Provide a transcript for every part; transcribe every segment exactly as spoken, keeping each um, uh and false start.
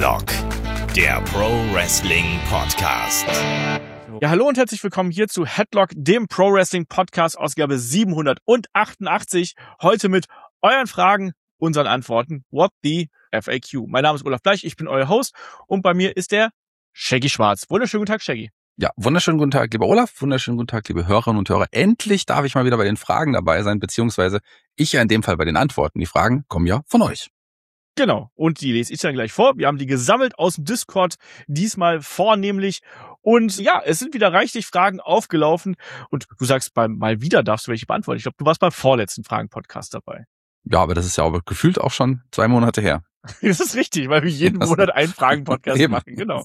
Headlock, der Pro Wrestling Podcast. Ja, hallo und herzlich willkommen hier zu Headlock, dem Pro Wrestling Podcast, Ausgabe siebenhundertachtundachtzig. Heute mit euren Fragen, unseren Antworten. What the F A Q? Mein Name ist Olaf Bleich, ich bin euer Host und bei mir ist der Shaggy Schwarz. Wunderschönen guten Tag, Shaggy. Ja, wunderschönen guten Tag, lieber Olaf, wunderschönen guten Tag, liebe Hörerinnen und Hörer. Endlich darf ich mal wieder bei den Fragen dabei sein, beziehungsweise ich ja in dem Fall bei den Antworten. Die Fragen kommen ja von euch. Genau, und die lese ich dann gleich vor. Wir haben die gesammelt aus dem Discord, diesmal vornehmlich. Und ja, es sind wieder reichlich Fragen aufgelaufen. Und du sagst, beim Mal wieder darfst du welche beantworten. Ich glaube, du warst beim vorletzten Fragen-Podcast dabei. Ja, aber das ist ja aber gefühlt auch schon zwei Monate her. Das ist richtig, weil wir jeden das Monat einen Fragen-Podcast eben. machen. Genau.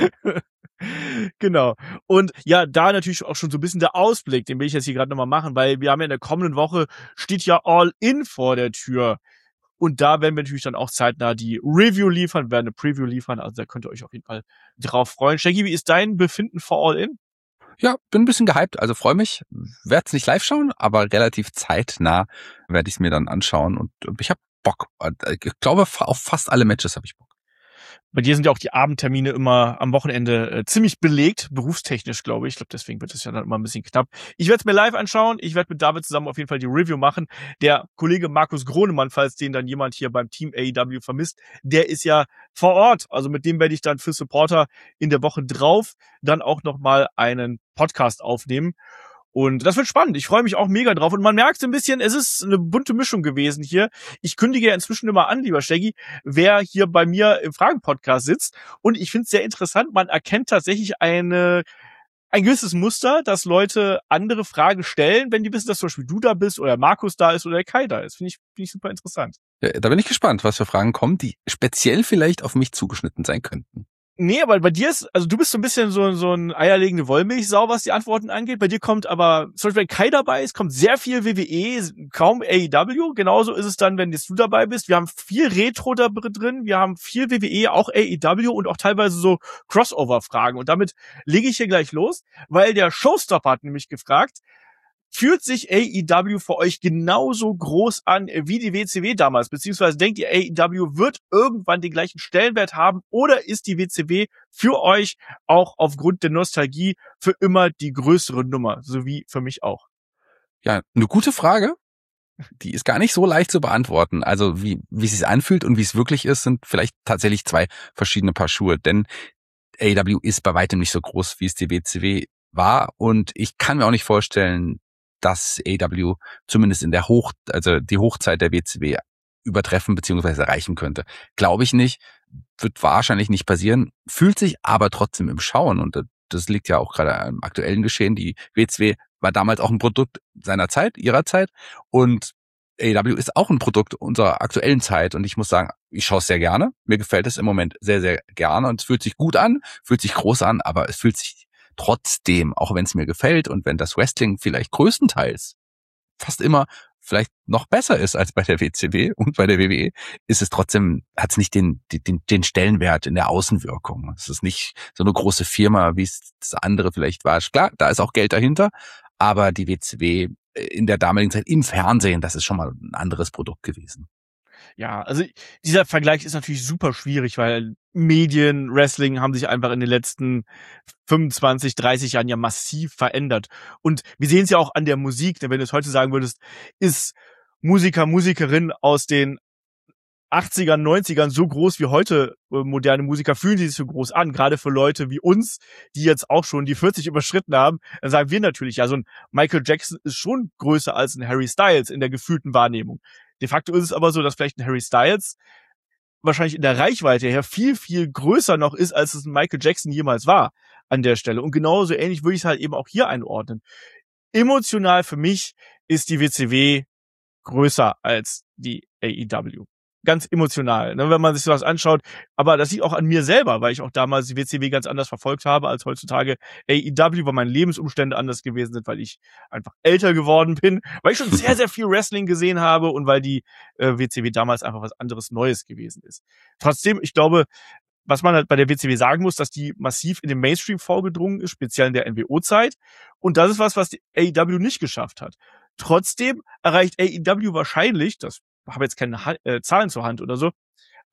Genau. Und ja, da natürlich auch schon so ein bisschen der Ausblick, den will ich jetzt hier gerade nochmal machen, weil wir haben ja in der kommenden Woche, steht ja All In vor der Tür. Und da werden wir natürlich dann auch zeitnah die Review liefern, werden eine Preview liefern. Also da könnt ihr euch auf jeden Fall drauf freuen. Shaggy, wie ist dein Befinden vor All In? Ja, bin ein bisschen gehypt, also freue mich. Werde es nicht live schauen, aber relativ zeitnah werde ich es mir dann anschauen. Und ich habe Bock. Ich glaube, auf fast alle Matches habe ich Bock. Bei dir sind ja auch die Abendtermine immer am Wochenende äh, ziemlich belegt, berufstechnisch, glaube ich. Ich glaube, deswegen wird es ja dann immer ein bisschen knapp. Ich werde es mir live anschauen. Ich werde mit David zusammen auf jeden Fall die Review machen. Der Kollege Markus Gronemann, falls den dann jemand hier beim Team A E W vermisst, der ist ja vor Ort. Also mit dem werde ich dann für Supporter in der Woche drauf dann auch nochmal einen Podcast aufnehmen. Und das wird spannend. Ich freue mich auch mega drauf. Und man merkt so ein bisschen, es ist eine bunte Mischung gewesen hier. Ich kündige ja inzwischen immer an, lieber Shaggy, wer hier bei mir im Fragen-Podcast sitzt. Und ich finde es sehr interessant. Man erkennt tatsächlich eine, ein gewisses Muster, dass Leute andere Fragen stellen, wenn die wissen, dass zum Beispiel du da bist oder Markus da ist oder der Kai da ist. Finde ich, finde ich super interessant. Ja, da bin ich gespannt, was für Fragen kommen, die speziell vielleicht auf mich zugeschnitten sein könnten. Nee, aber bei dir ist, also du bist so ein bisschen so, so ein eierlegende Wollmilchsau, was die Antworten angeht. Bei dir kommt aber, zum Beispiel wenn Kai dabei ist, kommt sehr viel W W E, kaum A E W. Genauso ist es dann, wenn jetzt du dabei bist. Wir haben viel Retro da drin, wir haben viel W W E, auch A E W und auch teilweise so Crossover-Fragen. Und damit lege ich hier gleich los, weil der Showstopper hat nämlich gefragt, fühlt sich A E W für euch genauso groß an wie die W C W damals? Beziehungsweise denkt ihr, A E W wird irgendwann den gleichen Stellenwert haben? Oder ist die W C W für euch auch aufgrund der Nostalgie für immer die größere Nummer? So wie für mich auch. Ja, eine gute Frage. Die ist gar nicht so leicht zu beantworten. Also wie wie es sich anfühlt und wie es wirklich ist, sind vielleicht tatsächlich zwei verschiedene Paar Schuhe. Denn A E W ist bei weitem nicht so groß, wie es die W C W war. Und ich kann mir auch nicht vorstellen, dass A E W zumindest in der Hoch, also die Hochzeit der W C W übertreffen bzw. erreichen könnte. Glaube ich nicht, wird wahrscheinlich nicht passieren, fühlt sich aber trotzdem im Schauen und das liegt ja auch gerade am aktuellen Geschehen. Die W C W war damals auch ein Produkt seiner Zeit, ihrer Zeit und A E W ist auch ein Produkt unserer aktuellen Zeit und ich muss sagen, ich schaue es sehr gerne. Mir gefällt es im Moment sehr, sehr gerne und es fühlt sich gut an, fühlt sich groß an, aber es fühlt sich trotzdem, auch wenn es mir gefällt und wenn das Wrestling vielleicht größtenteils fast immer vielleicht noch besser ist als bei der W C W und bei der W W E, ist es trotzdem, hat es nicht den, den, den Stellenwert in der Außenwirkung. Es ist nicht so eine große Firma, wie es das andere vielleicht war. Klar, da ist auch Geld dahinter, aber die W C W in der damaligen Zeit im Fernsehen, das ist schon mal ein anderes Produkt gewesen. Ja, also dieser Vergleich ist natürlich super schwierig, weil Medien, Wrestling haben sich einfach in den letzten fünfundzwanzig, dreißig Jahren ja massiv verändert. Und wir sehen es ja auch an der Musik, denn wenn du es heute sagen würdest, ist Musiker, Musikerin aus den achtzigern, neunzigern so groß wie heute moderne Musiker, fühlen sie sich so groß an, gerade für Leute wie uns, die jetzt auch schon die vierzig überschritten haben, dann sagen wir natürlich, ja, so ein Michael Jackson ist schon größer als ein Harry Styles in der gefühlten Wahrnehmung. De facto ist es aber so, dass vielleicht ein Harry Styles wahrscheinlich in der Reichweite her viel, viel größer noch ist, als es ein Michael Jackson jemals war an der Stelle. Und genauso ähnlich würde ich es halt eben auch hier einordnen. Emotional für mich ist die W C W größer als die A E W. Ganz emotional, ne, wenn man sich sowas anschaut. Aber das liegt auch an mir selber, weil ich auch damals die W C W ganz anders verfolgt habe als heutzutage A E W, weil meine Lebensumstände anders gewesen sind, weil ich einfach älter geworden bin, weil ich schon sehr, sehr viel Wrestling gesehen habe und weil die äh, W C W damals einfach was anderes Neues gewesen ist. Trotzdem, ich glaube, was man halt bei der W C W sagen muss, dass die massiv in den Mainstream vorgedrungen ist, speziell in der N W O-Zeit. Und das ist was, was die A E W nicht geschafft hat. Trotzdem erreicht A E W wahrscheinlich, das habe jetzt keine ha- äh, Zahlen zur Hand oder so,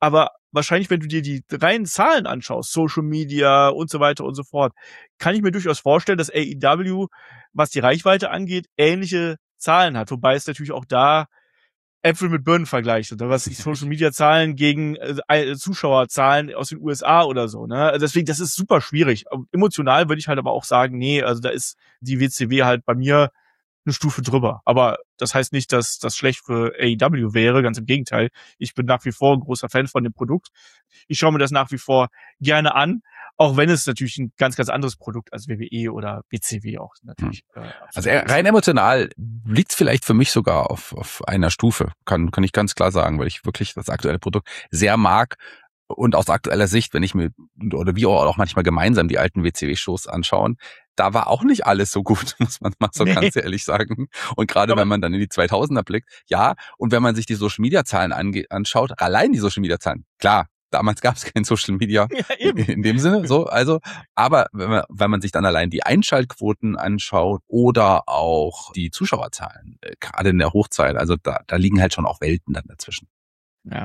Aber wahrscheinlich, wenn du dir die reinen Zahlen anschaust, Social Media und so weiter und so fort, kann ich mir durchaus vorstellen, dass A E W, was die Reichweite angeht, ähnliche Zahlen hat. Wobei es natürlich auch da Äpfel mit Birnen vergleicht, oder was die Social Media Zahlen gegen äh, Zuschauerzahlen aus den U S A oder so, ne? Deswegen, das ist super schwierig. Emotional würde ich halt aber auch sagen, nee, also da ist die W C W halt bei mir eine Stufe drüber. Aber das heißt nicht, dass das schlecht für A E W wäre, ganz im Gegenteil. Ich bin nach wie vor ein großer Fan von dem Produkt. Ich schaue mir das nach wie vor gerne an, auch wenn es natürlich ein ganz, ganz anderes Produkt als W W E oder W C W auch natürlich. Hm. Äh, also rein emotional liegt es vielleicht für mich sogar auf, auf einer Stufe, kann, kann ich ganz klar sagen, weil ich wirklich das aktuelle Produkt sehr mag. Und aus aktueller Sicht, wenn ich mir, oder wie auch manchmal gemeinsam die alten W C W-Shows anschauen, da war auch nicht alles so gut, muss man mal so nee. ganz ehrlich sagen. Und gerade wenn man dann in die zweitausender blickt, ja, und wenn man sich die Social-Media-Zahlen ange- anschaut, allein die Social-Media-Zahlen, klar, damals gab es kein Social-Media ja, in dem Sinne, so, also, aber wenn man, wenn man sich dann allein die Einschaltquoten anschaut oder auch die Zuschauerzahlen, äh, gerade in der Hochzeit, also da, da liegen halt schon auch Welten dann dazwischen. Ja.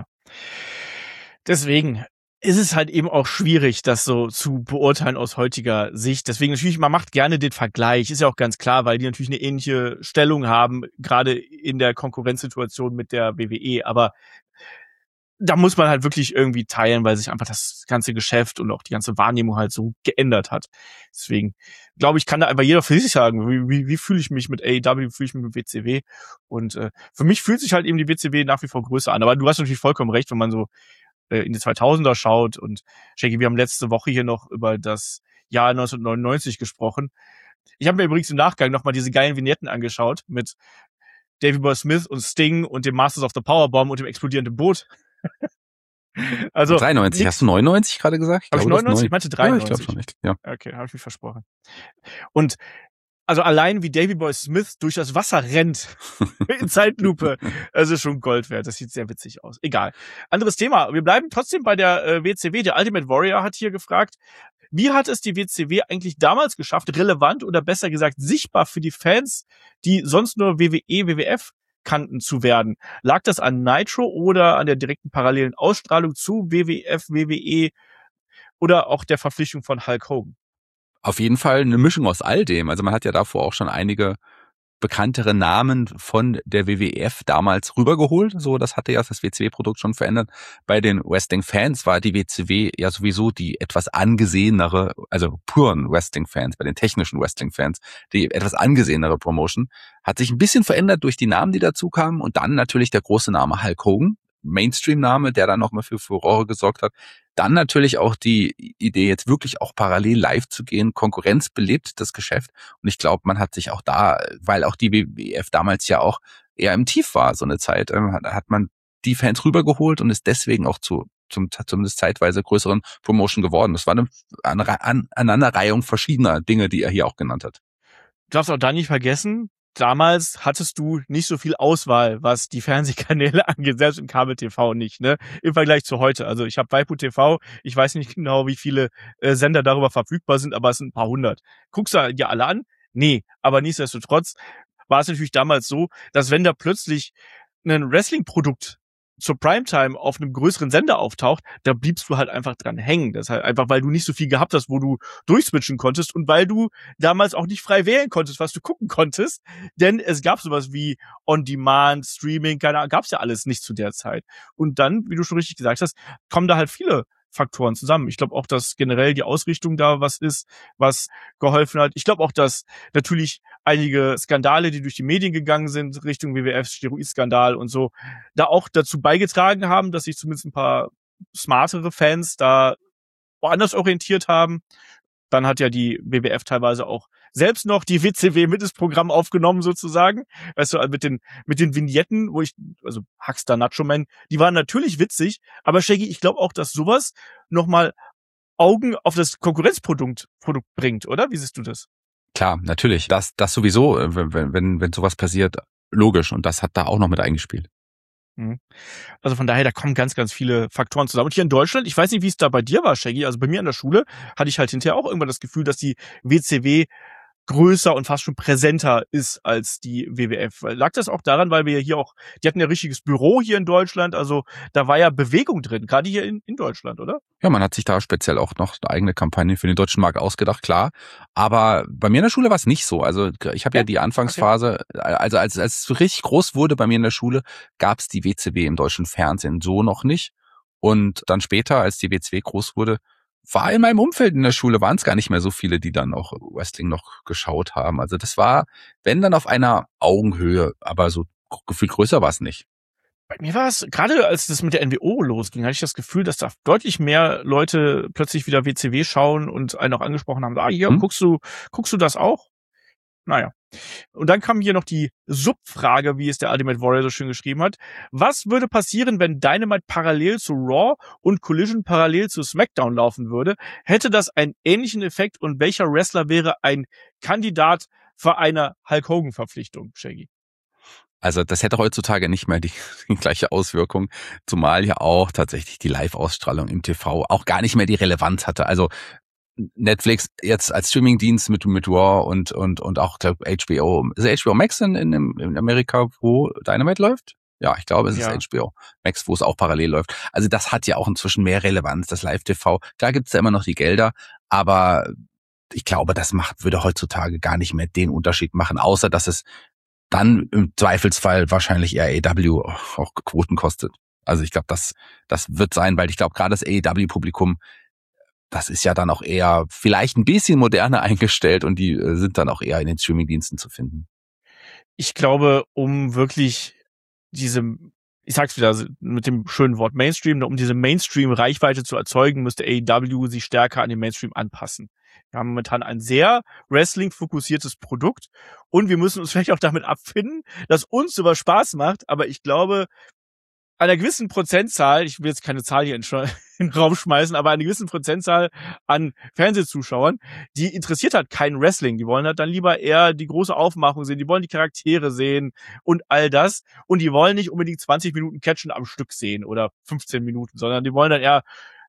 Deswegen ist es halt eben auch schwierig, das so zu beurteilen aus heutiger Sicht. Deswegen natürlich, man macht gerne den Vergleich, ist ja auch ganz klar, weil die natürlich eine ähnliche Stellung haben, gerade in der Konkurrenzsituation mit der W W E. Aber da muss man halt wirklich irgendwie teilen, weil sich einfach das ganze Geschäft und auch die ganze Wahrnehmung halt so geändert hat. Deswegen glaube ich, kann da einfach jeder für sich sagen, wie, wie, wie fühle ich mich mit A E W, wie fühle ich mich mit W C W. Und äh, für mich fühlt sich halt eben die W C W nach wie vor größer an. Aber du hast natürlich vollkommen recht, wenn man so in die zweitausender schaut. Und Shaggy, wir haben letzte Woche hier noch über das Jahr neunzehnhundertneunundneunzig gesprochen. Ich habe mir übrigens im Nachgang nochmal diese geilen Vignetten angeschaut mit Davey Boy Smith und Sting und dem Masters of the Powerbomb und dem explodierenden Boot. Also dreiundneunzig, nix. Hast du neunundneunzig gerade gesagt? Ich Hab ich neunundneunzig? Ich meinte dreiundneunzig. Ja, ich glaube schon nicht. Ja. Okay, habe ich mich versprochen. Und also allein wie Davey Boy Smith durch das Wasser rennt in Zeitlupe, das ist schon Gold wert. Das sieht sehr witzig aus. Egal. Anderes Thema. Wir bleiben trotzdem bei der äh, W C W. Der Ultimate Warrior hat hier gefragt, wie hat es die W C W eigentlich damals geschafft, relevant oder besser gesagt sichtbar für die Fans, die sonst nur W W E, W W F kannten, zu werden? Lag das an Nitro oder an der direkten parallelen Ausstrahlung zu W W F, W W E oder auch der Verpflichtung von Hulk Hogan? Auf jeden Fall eine Mischung aus all dem. Also man hat ja davor auch schon einige bekanntere Namen von der W W F damals rübergeholt. So, das hatte ja das W C W-Produkt schon verändert. Bei den Wrestling-Fans war die W C W ja sowieso die etwas angesehenere, also puren Wrestling-Fans, bei den technischen Wrestling-Fans, die etwas angesehenere Promotion. Hat sich ein bisschen verändert durch die Namen, die dazu kamen. Und dann natürlich der große Name Hulk Hogan, Mainstream-Name, der dann nochmal für Furore gesorgt hat. Dann natürlich auch die Idee, jetzt wirklich auch parallel live zu gehen. Konkurrenz belebt das Geschäft. Und ich glaube, man hat sich auch da, weil auch die W W F damals ja auch eher im Tief war, so eine Zeit, hat man die Fans rübergeholt und ist deswegen auch zu zum zumindest zeitweise größeren Promotion geworden. Das war eine Aneinanderreihung verschiedener Dinge, die er hier auch genannt hat. Du darfst auch da nicht vergessen, damals hattest du nicht so viel Auswahl, was die Fernsehkanäle angeht, selbst im Kabel-T V nicht, ne? Im Vergleich zu heute. Also ich habe Waipu T V, ich weiß nicht genau, wie viele äh, Sender darüber verfügbar sind, aber es sind ein paar hundert. Guckst du dir alle an? Nee, aber nichtsdestotrotz war es natürlich damals so, dass wenn da plötzlich ein Wrestling-Produkt zur Primetime auf einem größeren Sender auftaucht, da bliebst du halt einfach dran hängen. Das halt einfach, weil du nicht so viel gehabt hast, wo du durchswitchen konntest und weil du damals auch nicht frei wählen konntest, was du gucken konntest. Denn es gab sowas wie On-Demand, Streaming, keine Ahnung, gab's ja alles nicht zu der Zeit. Und dann, wie du schon richtig gesagt hast, kommen da halt viele Faktoren zusammen. Ich glaube auch, dass generell die Ausrichtung da was ist, was geholfen hat. Ich glaube auch, dass natürlich einige Skandale, die durch die Medien gegangen sind, Richtung W W F, Steroid-Skandal und so, da auch dazu beigetragen haben, dass sich zumindest ein paar smartere Fans da woanders orientiert haben. Dann hat ja die W W F teilweise auch selbst noch die W C W mit ins Programm aufgenommen sozusagen. Weißt du, mit den mit den Vignetten, wo ich, also Huckster, Nacho Man, die waren natürlich witzig, aber Shaggy, ich glaube auch, dass sowas nochmal Augen auf das Konkurrenzprodukt Produkt bringt, oder? Wie siehst du das? Klar, natürlich. Das, das sowieso, wenn, wenn, wenn sowas passiert, logisch. Und das hat da auch noch mit eingespielt. Also von daher, da kommen ganz, ganz viele Faktoren zusammen. Und hier in Deutschland, ich weiß nicht, wie es da bei dir war, Shaggy, also bei mir an der Schule hatte ich halt hinterher auch irgendwann das Gefühl, dass die W C W größer und fast schon präsenter ist als die W W F. Lag das auch daran, weil wir ja hier auch, die hatten ja ein richtiges Büro hier in Deutschland, also da war ja Bewegung drin, gerade hier in, in Deutschland, oder? Ja, man hat sich da speziell auch noch eine eigene Kampagne für den deutschen Markt ausgedacht, klar. Aber bei mir in der Schule war es nicht so. Also ich habe ja, ja die Anfangsphase, okay. also als, als es richtig groß wurde bei mir in der Schule, gab es die W C W im deutschen Fernsehen so noch nicht. Und dann später, als die W C W groß wurde, war in meinem Umfeld in der Schule, waren es gar nicht mehr so viele, die dann auch Wrestling noch geschaut haben. Also das war, wenn dann auf einer Augenhöhe, aber so gefühlt größer war es nicht. Bei mir war es, gerade als das mit der N W O losging, hatte ich das Gefühl, dass da deutlich mehr Leute plötzlich wieder W C W schauen und einen auch angesprochen haben, ah, hier, hm? guckst du, guckst du das auch? Naja. Und dann kam hier noch die Subfrage, wie es der Ultimate Warrior so schön geschrieben hat. Was würde passieren, wenn Dynamite parallel zu Raw und Collision parallel zu SmackDown laufen würde? Hätte das einen ähnlichen Effekt und welcher Wrestler wäre ein Kandidat für eine Hulk Hogan Verpflichtung, Shaggy? Also das hätte heutzutage nicht mehr die, die gleiche Auswirkung, zumal ja auch tatsächlich die Live-Ausstrahlung im T V auch gar nicht mehr die Relevanz hatte. Also Netflix jetzt als Streamingdienst mit mit Raw und und und auch der H B O, ist H B O Max in, in, in Amerika, wo Dynamite läuft? Ja, ich glaube, es ja. ist H B O Max, wo es auch parallel läuft. Also das hat ja auch inzwischen mehr Relevanz, das Live-T V. Klar gibt's ja immer noch die Gelder, aber ich glaube, das macht würde heutzutage gar nicht mehr den Unterschied machen, außer dass es dann im Zweifelsfall wahrscheinlich eher A E W auch Quoten kostet. Also ich glaube, das das wird sein, weil ich glaube, gerade das A E W-Publikum, das ist ja dann auch eher vielleicht ein bisschen moderner eingestellt und die sind dann auch eher in den Streamingdiensten zu finden. Ich glaube, um wirklich diese, ich sag's wieder mit dem schönen Wort Mainstream, um diese Mainstream-Reichweite zu erzeugen, müsste A E W sich stärker an den Mainstream anpassen. Wir haben momentan ein sehr Wrestling-fokussiertes Produkt und wir müssen uns vielleicht auch damit abfinden, dass uns sowas Spaß macht, aber ich glaube, einer gewissen Prozentzahl, ich will jetzt keine Zahl hier in, in den Raum schmeißen, aber eine gewissen Prozentzahl an Fernsehzuschauern, die interessiert hat kein Wrestling. Die wollen halt dann lieber eher die große Aufmachung sehen, die wollen die Charaktere sehen und all das. Und die wollen nicht unbedingt zwanzig Minuten Catchen am Stück sehen oder fünfzehn Minuten, sondern die wollen dann eher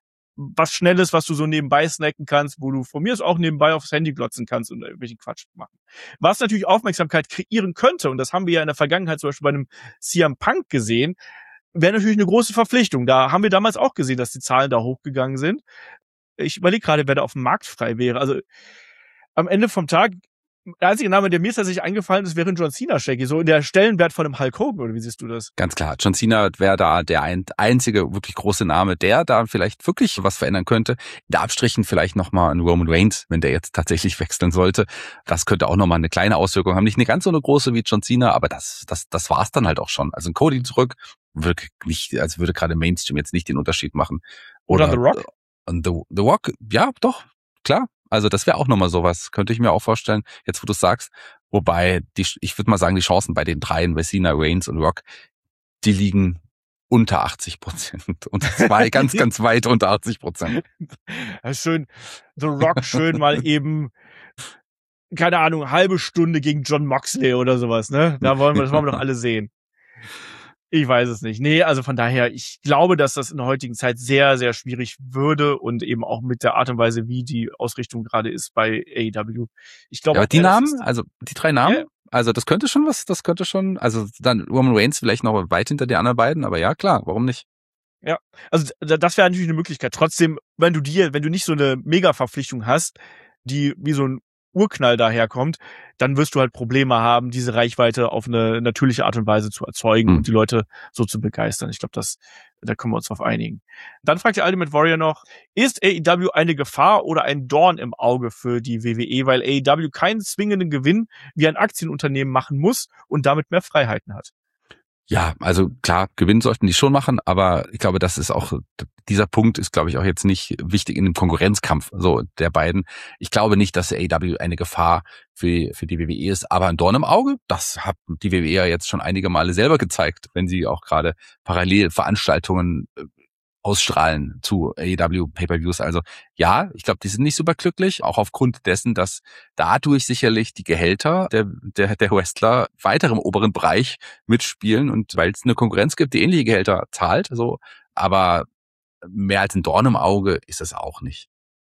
was Schnelles, was du so nebenbei snacken kannst, wo du von mir aus auch nebenbei aufs Handy glotzen kannst und irgendwelchen Quatsch machen. Was natürlich Aufmerksamkeit kreieren könnte, und das haben wir ja in der Vergangenheit zum Beispiel bei einem C M Punk gesehen, wäre natürlich eine große Verpflichtung. Da haben wir damals auch gesehen, dass die Zahlen da hochgegangen sind. Ich überlege gerade, wer da auf dem Markt frei wäre. Also am Ende vom Tag, der einzige Name, der mir tatsächlich eingefallen ist, wäre John Cena, Shaggy. So der Stellenwert von einem Hulk Hogan, oder wie siehst du das? Ganz klar, John Cena wäre da der ein, einzige wirklich große Name, der da vielleicht wirklich was verändern könnte. In der Abstrichen vielleicht nochmal ein Roman Reigns, wenn der jetzt tatsächlich wechseln sollte. Das könnte auch nochmal eine kleine Auswirkung haben. Nicht eine ganz so eine große wie John Cena, aber das, das, das war's dann halt auch schon. Also ein Cody zurück, wirklich nicht, als würde gerade Mainstream jetzt nicht den Unterschied machen. Oder, Oder The Rock? Und The, The Rock, ja, doch, klar. Also das wäre auch nochmal sowas, könnte ich mir auch vorstellen, jetzt wo du es sagst. Wobei, die, ich würde mal sagen, die Chancen bei den dreien, bei Cena, Reigns und Rock, die liegen unter achtzig Prozent. Und zwei ganz, ganz weit unter achtzig Prozent. Schön, The Rock schön mal eben, keine Ahnung, halbe Stunde gegen John Moxley oder sowas, ne? Da wollen wir, das wollen wir doch alle sehen. Ich weiß es nicht. Nee, also von daher, ich glaube, dass das in der heutigen Zeit sehr, sehr schwierig würde und eben auch mit der Art und Weise, wie die Ausrichtung gerade ist bei A E W. Ich glaube, ja, aber die Namen, also die drei Namen, ja. Also das könnte schon was, das könnte schon, also dann Roman Reigns vielleicht noch weit hinter den anderen beiden, aber ja, klar, warum nicht? Ja, also das wäre natürlich eine Möglichkeit. Trotzdem, wenn du dir, wenn du nicht so eine Mega-Verpflichtung hast, die wie so ein Urknall daherkommt, dann wirst du halt Probleme haben, diese Reichweite auf eine natürliche Art und Weise zu erzeugen mhm. und die Leute so zu begeistern. Ich glaube, das, da können wir uns drauf einigen. Dann fragt der Ultimate Warrior noch, ist A E W eine Gefahr oder ein Dorn im Auge für die W W E, weil A E W keinen zwingenden Gewinn wie ein Aktienunternehmen machen muss und damit mehr Freiheiten hat? Ja, also klar, Gewinn sollten die schon machen, aber ich glaube, das ist auch, dieser Punkt ist, glaube ich, auch jetzt nicht wichtig in dem Konkurrenzkampf so der beiden. Ich glaube nicht, dass A E W eine Gefahr für, für die W W E ist, aber ein Dorn im Auge, das hat die W W E ja jetzt schon einige Male selber gezeigt, wenn sie auch gerade parallel Veranstaltungen ausstrahlen zu A E W Pay-per-Views. Also ja, ich glaube, die sind nicht super glücklich, auch aufgrund dessen, dass dadurch sicherlich die Gehälter der, der, der Wrestler weiter im oberen Bereich mitspielen und weil es eine Konkurrenz gibt, die ähnliche Gehälter zahlt, so, aber mehr als ein Dorn im Auge ist es auch nicht.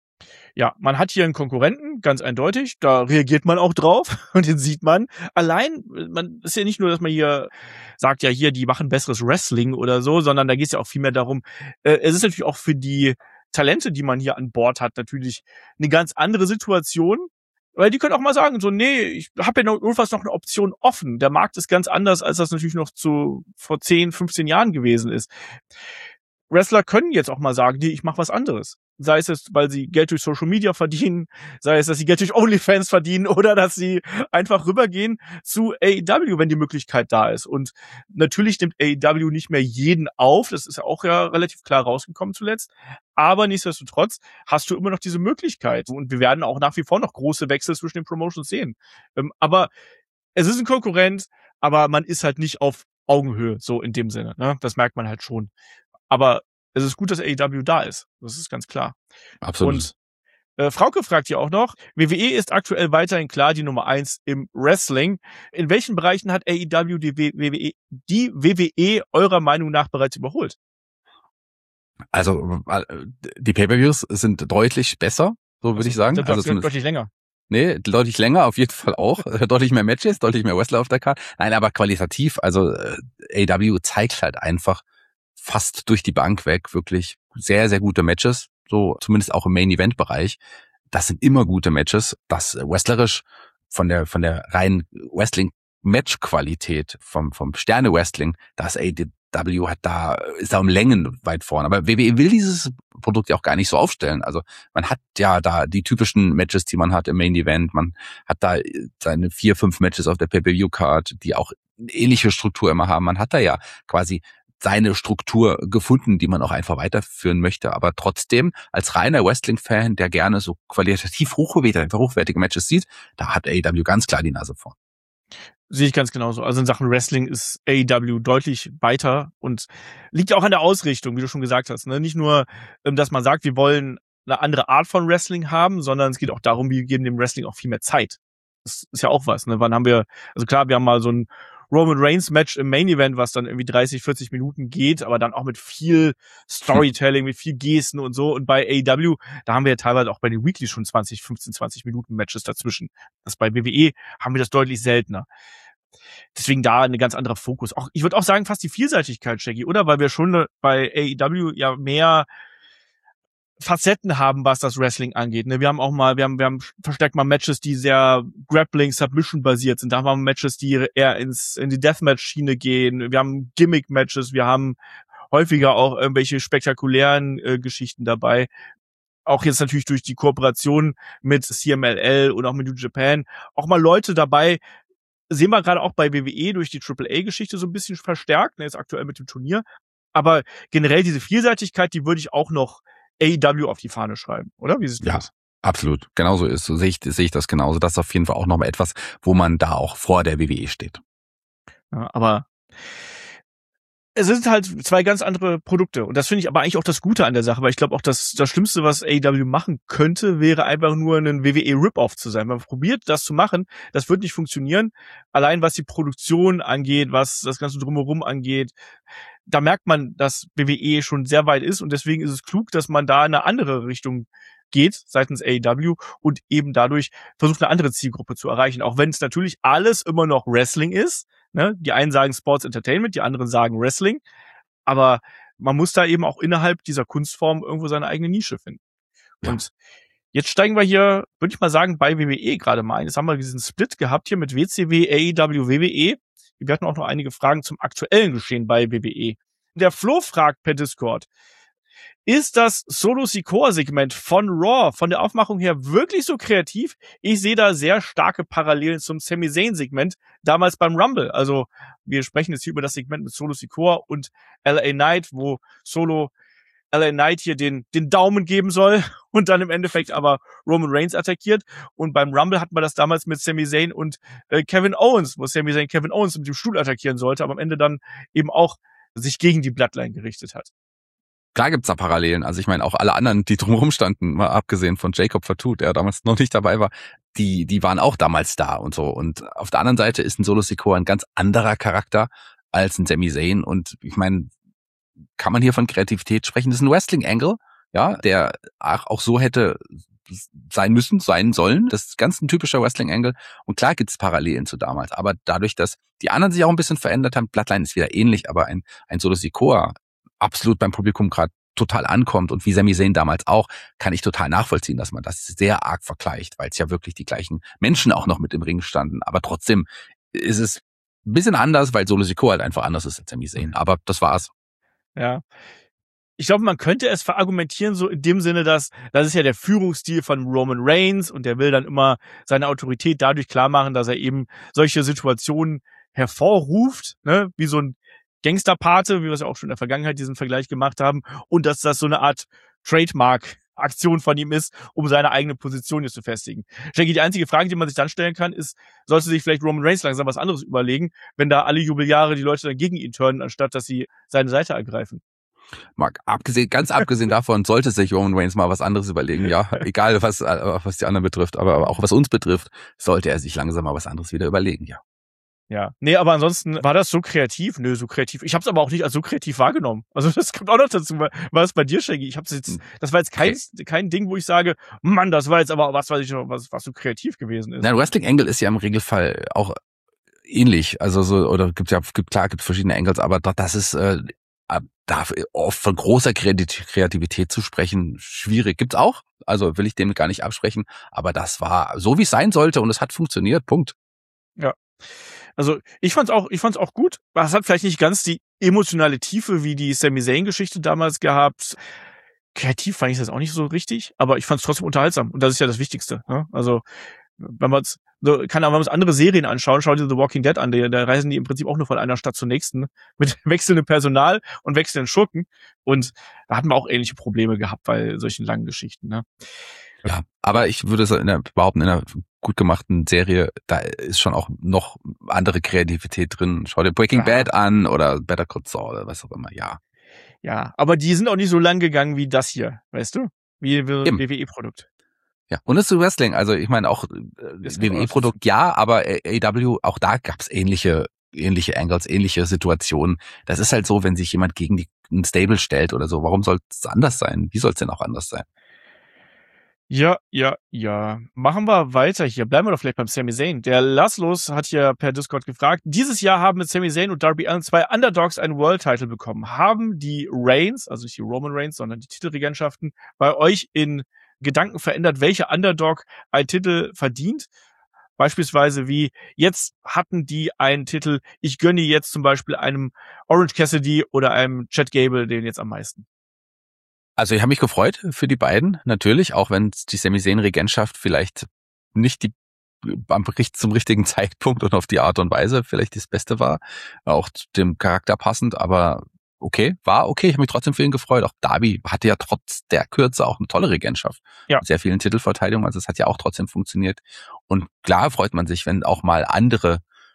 Ja, man hat hier einen Konkurrenten, ganz eindeutig, da reagiert man auch drauf und den sieht man. Allein, man ist ja nicht nur, dass man hier sagt, ja hier, die machen besseres Wrestling oder so, sondern da geht es ja auch viel mehr darum, äh, es ist natürlich auch für die Talente, die man hier an Bord hat, natürlich eine ganz andere Situation, weil die können auch mal sagen, so, nee, ich habe ja noch irgendwas noch eine Option offen. Der Markt ist ganz anders, als das natürlich noch zu vor zehn, fünfzehn Jahren gewesen ist. Wrestler können jetzt auch mal sagen, nee, ich mache was anderes. Sei es jetzt, weil sie Geld durch Social Media verdienen, sei es, dass sie Geld durch OnlyFans verdienen oder dass sie einfach rübergehen zu A E W, wenn die Möglichkeit da ist. Und natürlich nimmt A E W nicht mehr jeden auf, das ist ja auch ja relativ klar rausgekommen zuletzt, aber nichtsdestotrotz hast du immer noch diese Möglichkeit. Und wir werden auch nach wie vor noch große Wechsel zwischen den Promotions sehen. Aber es ist ein Konkurrent, aber man ist halt nicht auf Augenhöhe, so in dem Sinne. Ne? Das merkt man halt schon. Aber es ist gut, dass A E W da ist. Das ist ganz klar. Absolut. Und äh, Frauke fragt hier auch noch, W W E ist aktuell weiterhin klar die Nummer eins im Wrestling. In welchen Bereichen hat A E W die W W E, die W W E eurer Meinung nach bereits überholt? Also die Pay-Per-Views sind deutlich besser, so würde ich sagen. Sind Also deutlich länger. Nee, deutlich länger, auf jeden Fall auch. Deutlich mehr Matches, deutlich mehr Wrestler auf der Karte. Nein, aber qualitativ, also äh, A E W zeigt halt einfach fast durch die Bank weg wirklich sehr, sehr gute Matches. So zumindest auch im Main-Event-Bereich. Das sind immer gute Matches. Das wrestlerisch von der von der reinen Wrestling-Match-Qualität, vom vom Sterne-Wrestling, das A E W hat da, ist da um Längen weit vorne. Aber W W E will dieses Produkt ja auch gar nicht so aufstellen. Also man hat ja da die typischen Matches, die man hat im Main Event. Man hat da seine vier, fünf Matches auf der Pay-Per-View-Card, die auch eine ähnliche Struktur immer haben. Man hat da ja quasi seine Struktur gefunden, die man auch einfach weiterführen möchte. Aber trotzdem, als reiner Wrestling-Fan, der gerne so qualitativ hochwertige, hochwertige Matches sieht, da hat A E W ganz klar die Nase vorn. Sehe ich ganz genauso. Also in Sachen Wrestling ist A E W deutlich weiter und liegt auch an der Ausrichtung, wie du schon gesagt hast. Ne? Nicht nur, dass man sagt, wir wollen eine andere Art von Wrestling haben, sondern es geht auch darum, wir geben dem Wrestling auch viel mehr Zeit. Das ist ja auch was. Ne? Wann haben wir, also klar, wir haben mal so ein Roman Reigns Match im Main Event, was dann irgendwie dreißig, vierzig Minuten geht, aber dann auch mit viel Storytelling, mit viel Gesten und so. Und bei A E W, da haben wir ja teilweise auch bei den Weeklies schon zwanzig, fünfzehn, zwanzig Minuten Matches dazwischen. Das bei W W E haben wir das deutlich seltener. Deswegen da ein ganz anderer Fokus. Auch, ich würde auch sagen, fast die Vielseitigkeit, Shaggy, oder? Weil wir schon bei A E W ja mehr Facetten haben, was das Wrestling angeht. Ne, wir haben auch mal, wir haben, wir haben verstärkt mal Matches, die sehr Grappling, Submission basiert sind. Da haben wir Matches, die eher ins, in die Deathmatch-Schiene gehen. Wir haben Gimmick-Matches. Wir haben häufiger auch irgendwelche spektakulären äh, Geschichten dabei. Auch jetzt natürlich durch die Kooperation mit C M L L und auch mit New Japan. Auch mal Leute dabei, sehen wir gerade auch bei W W E durch die Triple A-Geschichte so ein bisschen verstärkt, ne, jetzt aktuell mit dem Turnier. Aber generell diese Vielseitigkeit, die würde ich auch noch A E W auf die Fahne schreiben, oder? Wie siehst du ja, das? Absolut. Genauso ist. So sehe ich, sehe ich das genauso. Das ist auf jeden Fall auch nochmal etwas, wo man da auch vor der W W E steht. Ja, aber es sind halt zwei ganz andere Produkte. Und das finde ich aber eigentlich auch das Gute an der Sache, weil ich glaube auch, dass das Schlimmste, was A E W machen könnte, wäre einfach nur ein W W E-Rip-Off zu sein. Man probiert, das zu machen, das wird nicht funktionieren. Allein was die Produktion angeht, was das Ganze drumherum angeht, da merkt man, dass W W E schon sehr weit ist und deswegen ist es klug, dass man da in eine andere Richtung geht, seitens A E W und eben dadurch versucht, eine andere Zielgruppe zu erreichen. Auch wenn es natürlich alles immer noch Wrestling ist. Ne? Die einen sagen Sports Entertainment, die anderen sagen Wrestling. Aber man muss da eben auch innerhalb dieser Kunstform irgendwo seine eigene Nische finden. Ja. Und jetzt steigen wir hier, würde ich mal sagen, bei W W E gerade mal ein. Jetzt haben wir diesen Split gehabt hier mit W C W, A E W, W W E. Wir hatten auch noch einige Fragen zum aktuellen Geschehen bei W W E. Der Flo fragt per Discord, ist das Solo Sikoa-Segment von Raw von der Aufmachung her wirklich so kreativ? Ich sehe da sehr starke Parallelen zum Sami Zayn-Segment damals beim Rumble. Also wir sprechen jetzt hier über das Segment mit Solo Sikoa und L A Knight, wo Solo L A Knight hier den den Daumen geben soll und dann im Endeffekt aber Roman Reigns attackiert. Und beim Rumble hatten wir das damals mit Sami Zayn und äh, Kevin Owens, wo Sami Zayn Kevin Owens mit dem Stuhl attackieren sollte, aber am Ende dann eben auch sich gegen die Bloodline gerichtet hat. Klar gibt's da Parallelen. Also ich meine, auch alle anderen, die drumherum standen, mal abgesehen von Jacob Fatu, der damals noch nicht dabei war, die die waren auch damals da und so. Und auf der anderen Seite ist ein Solo Sikoa ein ganz anderer Charakter als ein Sami Zayn. Und ich meine, kann man hier von Kreativität sprechen? Das ist ein Wrestling-Angle, ja, der auch so hätte sein müssen, sein sollen. Das ist ganz ein typischer Wrestling-Angle. Und klar gibt es Parallelen zu damals. Aber dadurch, dass die anderen sich auch ein bisschen verändert haben, Bloodline ist wieder ähnlich, aber ein, ein Solo Sikoa absolut beim Publikum gerade total ankommt und wie Sami Zayn damals auch, kann ich total nachvollziehen, dass man das sehr arg vergleicht, weil es ja wirklich die gleichen Menschen auch noch mit im Ring standen. Aber trotzdem ist es ein bisschen anders, weil Solo Sikoa halt einfach anders ist als Sami Zayn. Aber das war's. Ja. Ich glaube, man könnte es verargumentieren so in dem Sinne, dass das ist ja der Führungsstil von Roman Reigns und der will dann immer seine Autorität dadurch klar machen, dass er eben solche Situationen hervorruft, ne, wie so ein Gangsterpate, wie wir es ja auch schon in der Vergangenheit diesen Vergleich gemacht haben, und dass das so eine Art Trademark-Aktion von ihm ist, um seine eigene Position hier zu festigen. Ich denke, die einzige Frage, die man sich dann stellen kann, ist, sollte sich vielleicht Roman Reigns langsam was anderes überlegen, wenn da alle Jubeljahre die Leute dann gegen ihn turnen, anstatt dass sie seine Seite ergreifen. Marc, abgesehen, ganz abgesehen davon sollte sich Roman Reigns mal was anderes überlegen, ja, egal was, was die anderen betrifft, aber auch was uns betrifft, sollte er sich langsam mal was anderes wieder überlegen, ja. Ja, nee, aber ansonsten war das so kreativ? Nö, so kreativ. Ich habe es aber auch nicht als so kreativ wahrgenommen. Also das kommt auch noch dazu. War es bei dir, Shaggy? Ich hab's jetzt, das war jetzt kein, okay. kein Ding, wo ich sage, Mann, das war jetzt aber was, was ich was, was so kreativ gewesen ist. Na, Wrestling Angle ist ja im Regelfall auch ähnlich, also so, oder gibt ja, gibt klar, gibt verschiedene Angles, aber das ist äh, da oft von großer Kreativität zu sprechen, schwierig. Gibt's auch, also will ich dem gar nicht absprechen, aber das war so, wie es sein sollte und es hat funktioniert, Punkt. Ja. Also ich fand's auch, ich fand's auch gut. Es hat vielleicht nicht ganz die emotionale Tiefe wie die Sami Zayn-Geschichte damals gehabt. Kreativ fand ich das auch nicht so richtig, aber ich fand's trotzdem unterhaltsam und das ist ja das Wichtigste. Ne? Also wenn man es, so, kann aber wenn man uns andere Serien anschauen, schau dir The Walking Dead an, da, da reisen die im Prinzip auch nur von einer Stadt zur nächsten mit wechselndem Personal und wechselnden Schurken und da hatten wir auch ähnliche Probleme gehabt bei solchen langen Geschichten. Ne? Ja, aber ich würde es in der, behaupten, in einer gut gemachten Serie, da ist schon auch noch andere Kreativität drin. Schau dir Breaking ja. Bad an oder Better Call Saul oder was auch immer, ja. Ja, aber die sind auch nicht so lang gegangen wie das hier, weißt du? Wie ein W W E-Produkt. Ja, und es ist Wrestling, also ich meine auch äh, W W E-Produkt, ja, aber A E W, auch da gab's ähnliche ähnliche Angles, ähnliche Situationen. Das ist halt so, wenn sich jemand gegen die, ein Stable stellt oder so, warum soll es anders sein? Wie soll es denn auch anders sein? Ja, ja, ja. Machen wir weiter hier. Bleiben wir doch vielleicht beim Sami Zayn. Der Laszlos hat hier per Discord gefragt, dieses Jahr haben mit Sami Zayn und Darby Allin zwei Underdogs einen World Title bekommen. Haben die Reigns, also nicht die Roman Reigns, sondern die Titelregentschaften, bei euch in Gedanken verändert, welcher Underdog einen Titel verdient? Beispielsweise wie, jetzt hatten die einen Titel, ich gönne jetzt zum Beispiel einem Orange Cassidy oder einem Chad Gable den jetzt am meisten. Also ich habe mich gefreut für die beiden, natürlich, auch wenn die Sami Zayn-Regentschaft vielleicht nicht die am, zum richtigen Zeitpunkt und auf die Art und Weise vielleicht das Beste war, auch zu dem Charakter passend, aber okay, war okay, ich habe mich trotzdem für ihn gefreut. Auch Darby hatte ja trotz der Kürze auch eine tolle Regentschaft. Ja. Mit sehr vielen Titelverteidigungen, also es hat ja auch trotzdem funktioniert. Und klar freut man sich, wenn auch mal andere,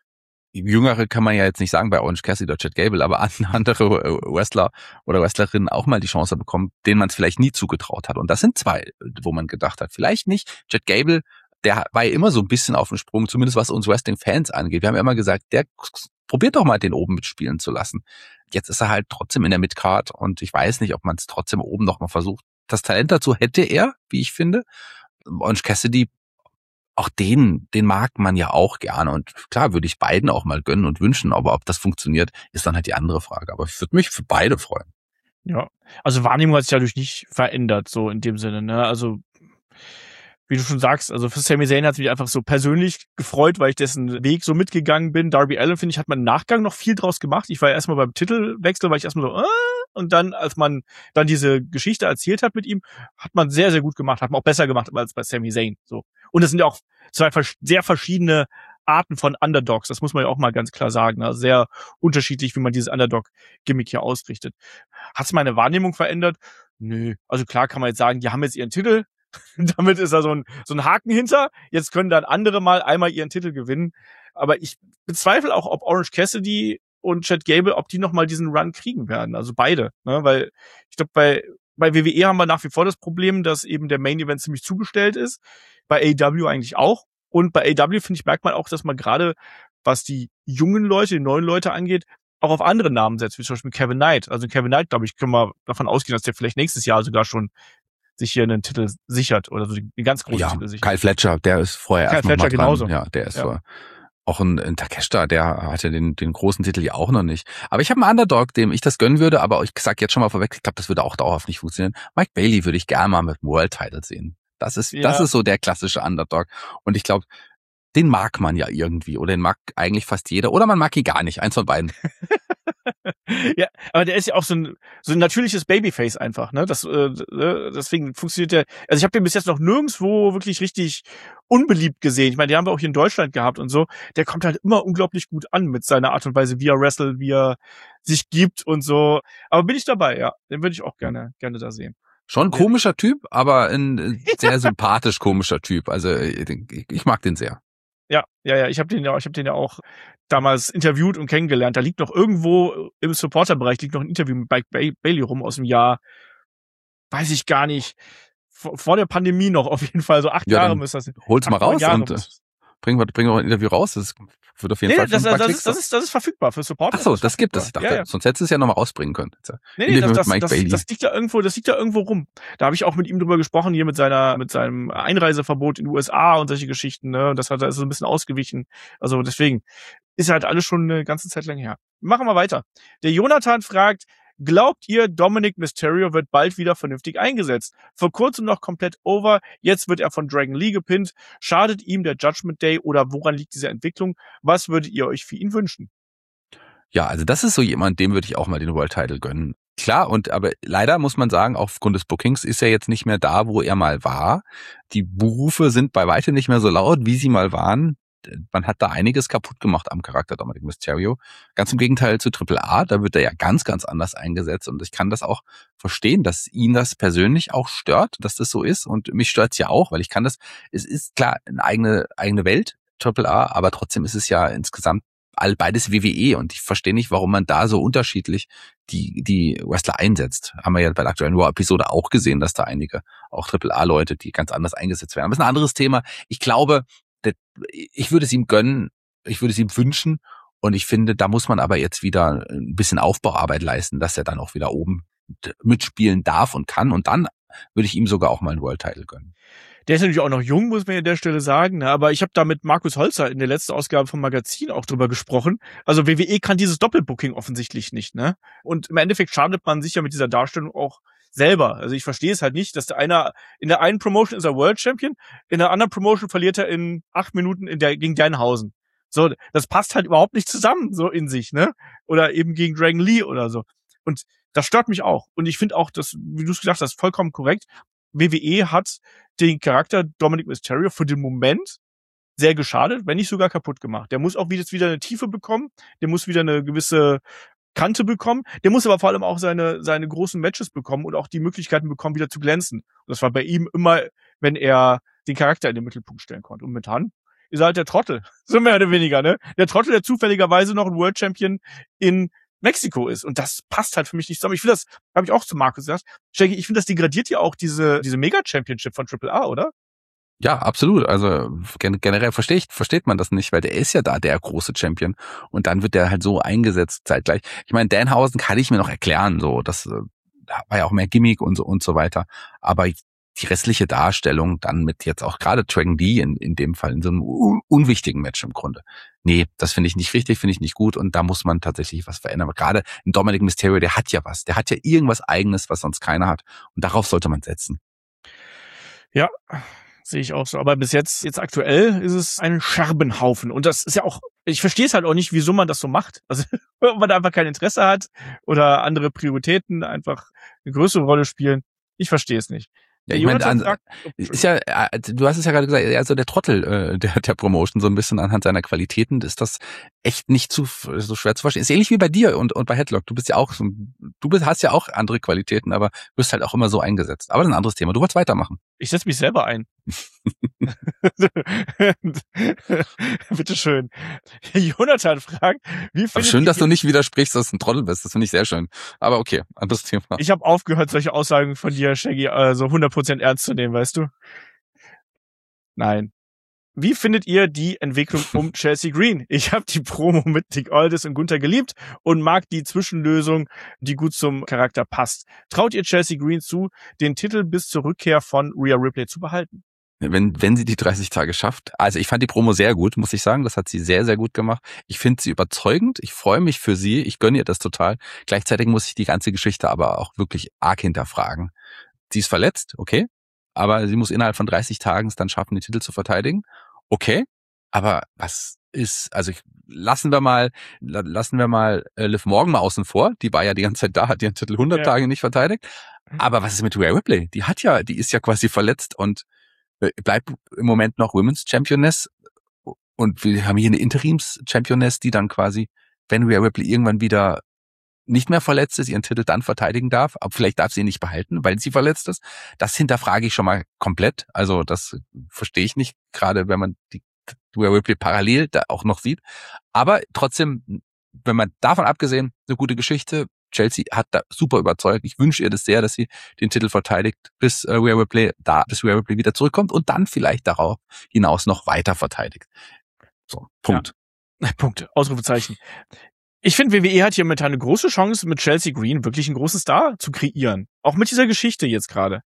Jüngere kann man ja jetzt nicht sagen bei Orange Cassidy oder Chad Gable, aber andere Wrestler oder Wrestlerinnen auch mal die Chance bekommen, denen man es vielleicht nie zugetraut hat. Und das sind zwei, wo man gedacht hat, vielleicht nicht. Chad Gable, der war ja immer so ein bisschen auf dem Sprung, zumindest was uns Wrestling-Fans angeht. Wir haben ja immer gesagt, der probiert doch mal, den oben mitspielen zu lassen. Jetzt ist er halt trotzdem in der Midcard und ich weiß nicht, ob man es trotzdem oben noch mal versucht. Das Talent dazu hätte er, wie ich finde. Orange Cassidy, auch den, den mag man ja auch gerne und klar würde ich beiden auch mal gönnen und wünschen, aber ob das funktioniert, ist dann halt die andere Frage. Aber ich würde mich für beide freuen. Ja, also Wahrnehmung hat sich dadurch nicht verändert, so in dem Sinne, ne? Also wie du schon sagst, also für Sami Zayn hat es mich einfach so persönlich gefreut, weil ich dessen Weg so mitgegangen bin. Darby Allin, finde ich, hat man im Nachgang noch viel draus gemacht. Ich war ja erstmal beim Titelwechsel, war ich erstmal so, äh, und dann, als man dann diese Geschichte erzählt hat mit ihm, hat man sehr, sehr gut gemacht, hat man auch besser gemacht als bei Sami Zayn, so. Und es sind ja auch zwei sehr verschiedene Arten von Underdogs, das muss man ja auch mal ganz klar sagen, also sehr unterschiedlich, wie man dieses Underdog-Gimmick hier ausrichtet. Hat es meine Wahrnehmung verändert? Nö. Also klar kann man jetzt sagen, die haben jetzt ihren Titel, damit ist da so ein, so ein Haken hinter. Jetzt können dann andere mal einmal ihren Titel gewinnen. Aber ich bezweifle auch, ob Orange Cassidy und Chad Gable, ob die nochmal diesen Run kriegen werden. Also beide. Ne? Weil ich glaube, bei, bei W W E haben wir nach wie vor das Problem, dass eben der Main Event ziemlich zugestellt ist. Bei A E W eigentlich auch. Und bei A E W, finde ich, merkt man auch, dass man gerade, was die jungen Leute, die neuen Leute angeht, auch auf andere Namen setzt, wie zum Beispiel Kevin Knight. Also Kevin Knight, glaube ich, können wir davon ausgehen, dass der vielleicht nächstes Jahr sogar schon sich hier einen Titel sichert oder so den ganz großen ja, Titel sichert. Kyle Fletcher, der ist vorher Kyle erst noch mal Fletcher dran. genauso. Ja, der ist Ja. so. Auch ein, ein Takeshita, der hatte den, den großen Titel ja auch noch nicht. Aber ich habe einen Underdog, dem ich das gönnen würde, aber ich sag jetzt schon mal vorweg, ich glaube, das würde auch dauerhaft nicht funktionieren. Mike Bailey würde ich gerne mal mit dem World Title sehen. Das ist, Ja. das ist so der klassische Underdog. Und ich glaube, den mag man ja irgendwie oder den mag eigentlich fast jeder oder man mag ihn gar nicht. Eins von beiden. Ja, aber der ist ja auch so ein so ein natürliches Babyface einfach, ne? Das äh, deswegen funktioniert der. Also ich habe den bis jetzt noch nirgendwo wirklich richtig unbeliebt gesehen. Ich meine, die haben wir auch hier in Deutschland gehabt und so. Der kommt halt immer unglaublich gut an mit seiner Art und Weise, wie er wrestelt, wie er sich gibt und so. Aber bin ich dabei, ja. Den würde ich auch gerne gerne da sehen. Schon ein komischer Typ, aber ein sehr sympathisch komischer Typ. Also ich mag den sehr. Ja, ja, ja. Ich habe den ja, ich habe den ja auch damals interviewt und kennengelernt. Da liegt noch irgendwo im Supporter-Bereich liegt noch ein Interview mit Mike Bailey rum aus dem Jahr, weiß ich gar nicht, vor, vor der Pandemie noch auf jeden Fall, so acht ja, Jahre müsste das. Hol's mal raus Jahre und äh, bringen wir bringen wir ein Interview raus. Das wird auf jeden nee, Fall das, das, das, Klicks. ist, das, ist, das ist verfügbar für Supporter. Ach so, das, das gibt es. Ich dachte, ja, ja. sonst hättest du es ja nochmal rausbringen können. Nee, nee, das, das, das, das liegt ja irgendwo, das liegt ja irgendwo rum. Da habe ich auch mit ihm drüber gesprochen, hier mit seiner, mit seinem Einreiseverbot in die U S A und solche Geschichten, ne? Und das hat er so ein bisschen ausgewichen. Also deswegen ist halt alles schon eine ganze Zeit lang her. Machen wir weiter. Der Jonathan fragt, glaubt ihr, Dominic Mysterio wird bald wieder vernünftig eingesetzt? Vor kurzem noch komplett over, jetzt wird er von Dragon Lee gepinnt. Schadet ihm der Judgment Day oder woran liegt diese Entwicklung? Was würdet ihr euch für ihn wünschen? Ja, also das ist so jemand, dem würde ich auch mal den World Title gönnen. Klar, und aber leider muss man sagen, aufgrund des Bookings ist er jetzt nicht mehr da, wo er mal war. Die Berufe sind bei weitem nicht mehr so laut, wie sie mal waren. Man hat da einiges kaputt gemacht am Charakter Dominic Mysterio. Ganz im Gegenteil zu Triple A, da wird er ja ganz, ganz anders eingesetzt und ich kann das auch verstehen, dass ihn das persönlich auch stört, dass das so ist und mich stört's ja auch, weil ich kann das, es ist klar eine eigene, eigene Welt, Triple A, aber trotzdem ist es ja insgesamt all beides W W E und ich verstehe nicht, warum man da so unterschiedlich die die Wrestler einsetzt. Haben wir ja bei der aktuellen Raw-Episode auch gesehen, dass da einige, auch Triple A-Leute, die ganz anders eingesetzt werden. Aber das ist ein anderes Thema. Ich glaube, ich würde es ihm gönnen, ich würde es ihm wünschen und ich finde, da muss man aber jetzt wieder ein bisschen Aufbauarbeit leisten, dass er dann auch wieder oben mitspielen darf und kann und dann würde ich ihm sogar auch mal einen World Title gönnen. Der ist natürlich auch noch jung, muss man an der Stelle sagen, aber ich habe da mit Markus Holzer in der letzten Ausgabe vom Magazin auch drüber gesprochen. Also W W E kann dieses Doppelbooking offensichtlich nicht, ne? Und im Endeffekt schadet man sich ja mit dieser Darstellung auch selber. Also ich verstehe es halt nicht, dass der einer in der einen Promotion ist er World Champion, in der anderen Promotion verliert er in acht Minuten in der gegen Danhausen. So, das passt halt überhaupt nicht zusammen so in sich, ne? Oder eben gegen Dragon Lee oder so. Und das stört mich auch. Und ich finde auch, dass, wie du es gesagt hast, vollkommen korrekt. W W E hat den Charakter Dominic Mysterio für den Moment sehr geschadet, wenn nicht sogar kaputt gemacht. Der muss auch wieder, wieder eine Tiefe bekommen, der muss wieder eine gewisse Kante bekommen, der muss aber vor allem auch seine seine großen Matches bekommen und auch die Möglichkeiten bekommen, wieder zu glänzen. Und das war bei ihm immer, wenn er den Charakter in den Mittelpunkt stellen konnte. Und momentan ist er halt der Trottel, so mehr oder weniger, ne? Der Trottel, der zufälligerweise noch ein World Champion in Mexiko ist. Und das passt halt für mich nicht zusammen. Ich finde das, habe ich auch zu Markus gesagt, Shaggy, ich finde, das degradiert ja auch diese diese Mega-Championship von Triple A, oder? Ja, absolut. Also generell versteht, versteht man das nicht, weil der ist ja da der große Champion und dann wird der halt so eingesetzt zeitgleich. Ich meine, Danhausen kann ich mir noch erklären, so das war ja auch mehr Gimmick und so und so weiter. Aber die restliche Darstellung dann mit jetzt auch gerade Dragon Lee in, in dem Fall in so einem un- unwichtigen Match im Grunde. Nee, das finde ich nicht richtig, finde ich nicht gut und da muss man tatsächlich was verändern. Aber gerade ein Dominic Mysterio, der hat ja was, der hat ja irgendwas Eigenes, was sonst keiner hat und darauf sollte man setzen. Ja, sehe ich auch so. Aber bis jetzt, jetzt aktuell ist es ein Scherbenhaufen. Und das ist ja auch, ich verstehe es halt auch nicht, wieso man das so macht. Also, ob man da einfach kein Interesse hat oder andere Prioritäten einfach eine größere Rolle spielen. Ich verstehe es nicht. Ja, ich meine, an, ist ja, du hast es ja gerade gesagt, also der Trottel äh, der, der Promotion, so ein bisschen anhand seiner Qualitäten, ist das echt nicht zu so schwer zu verstehen. Ist ähnlich wie bei dir und und bei Headlock. Du bist ja auch, so, du bist, hast ja auch andere Qualitäten, aber wirst halt auch immer so eingesetzt. Aber das ist ein anderes Thema. Du wolltest weitermachen. Ich setze mich selber ein. Bitteschön. Jonathan fragt, wie findet schön, dass du nicht widersprichst, dass du ein Trottel bist. Das finde ich sehr schön. Aber okay, anderes Thema. Ich habe aufgehört, solche Aussagen von dir, Shaggy, also hundert Prozent ernst zu nehmen, weißt du? Nein. Wie findet ihr die Entwicklung um Chelsea Green? Ich habe die Promo mit Nick Aldis und Gunther geliebt und mag die Zwischenlösung, die gut zum Charakter passt. Traut ihr Chelsea Green zu, den Titel bis zur Rückkehr von Rhea Ripley zu behalten? Wenn, wenn sie die dreißig Tage schafft. Also ich fand die Promo sehr gut, muss ich sagen. Das hat sie sehr, sehr gut gemacht. Ich finde sie überzeugend. Ich freue mich für sie. Ich gönne ihr das total. Gleichzeitig muss ich die ganze Geschichte aber auch wirklich arg hinterfragen. Sie ist verletzt, okay. Aber sie muss innerhalb von dreißig Tagen es dann schaffen, den Titel zu verteidigen. Okay. Aber was ist, also ich, lassen wir mal, lassen wir mal äh, Liv Morgan mal außen vor. Die war ja die ganze Zeit da, hat ihren Titel hundert ja. Tage nicht verteidigt. Aber was ist mit Rhea Ripley? Die hat ja, die ist ja quasi verletzt und bleibt im Moment noch Women's Championess und wir haben hier eine Interims-Championess, die dann quasi, wenn Rhea Ripley irgendwann wieder nicht mehr verletzt ist, ihren Titel dann verteidigen darf, aber vielleicht darf sie ihn nicht behalten, weil sie verletzt ist. Das hinterfrage ich schon mal komplett. Also das verstehe ich nicht, gerade wenn man die Rhea Ripley parallel da auch noch sieht. Aber trotzdem, wenn man davon abgesehen, eine gute Geschichte. Chelsea hat da super überzeugt. Ich wünsche ihr das sehr, dass sie den Titel verteidigt, bis äh, Rhea Ripley da, bis Rhea Ripley wieder zurückkommt und dann vielleicht darauf hinaus noch weiter verteidigt. So, Punkt. Ja. Punkt. Ausrufezeichen. Ich finde, W W E hat hier momentan eine große Chance, mit Chelsea Green wirklich einen großen Star zu kreieren. Auch mit dieser Geschichte jetzt gerade.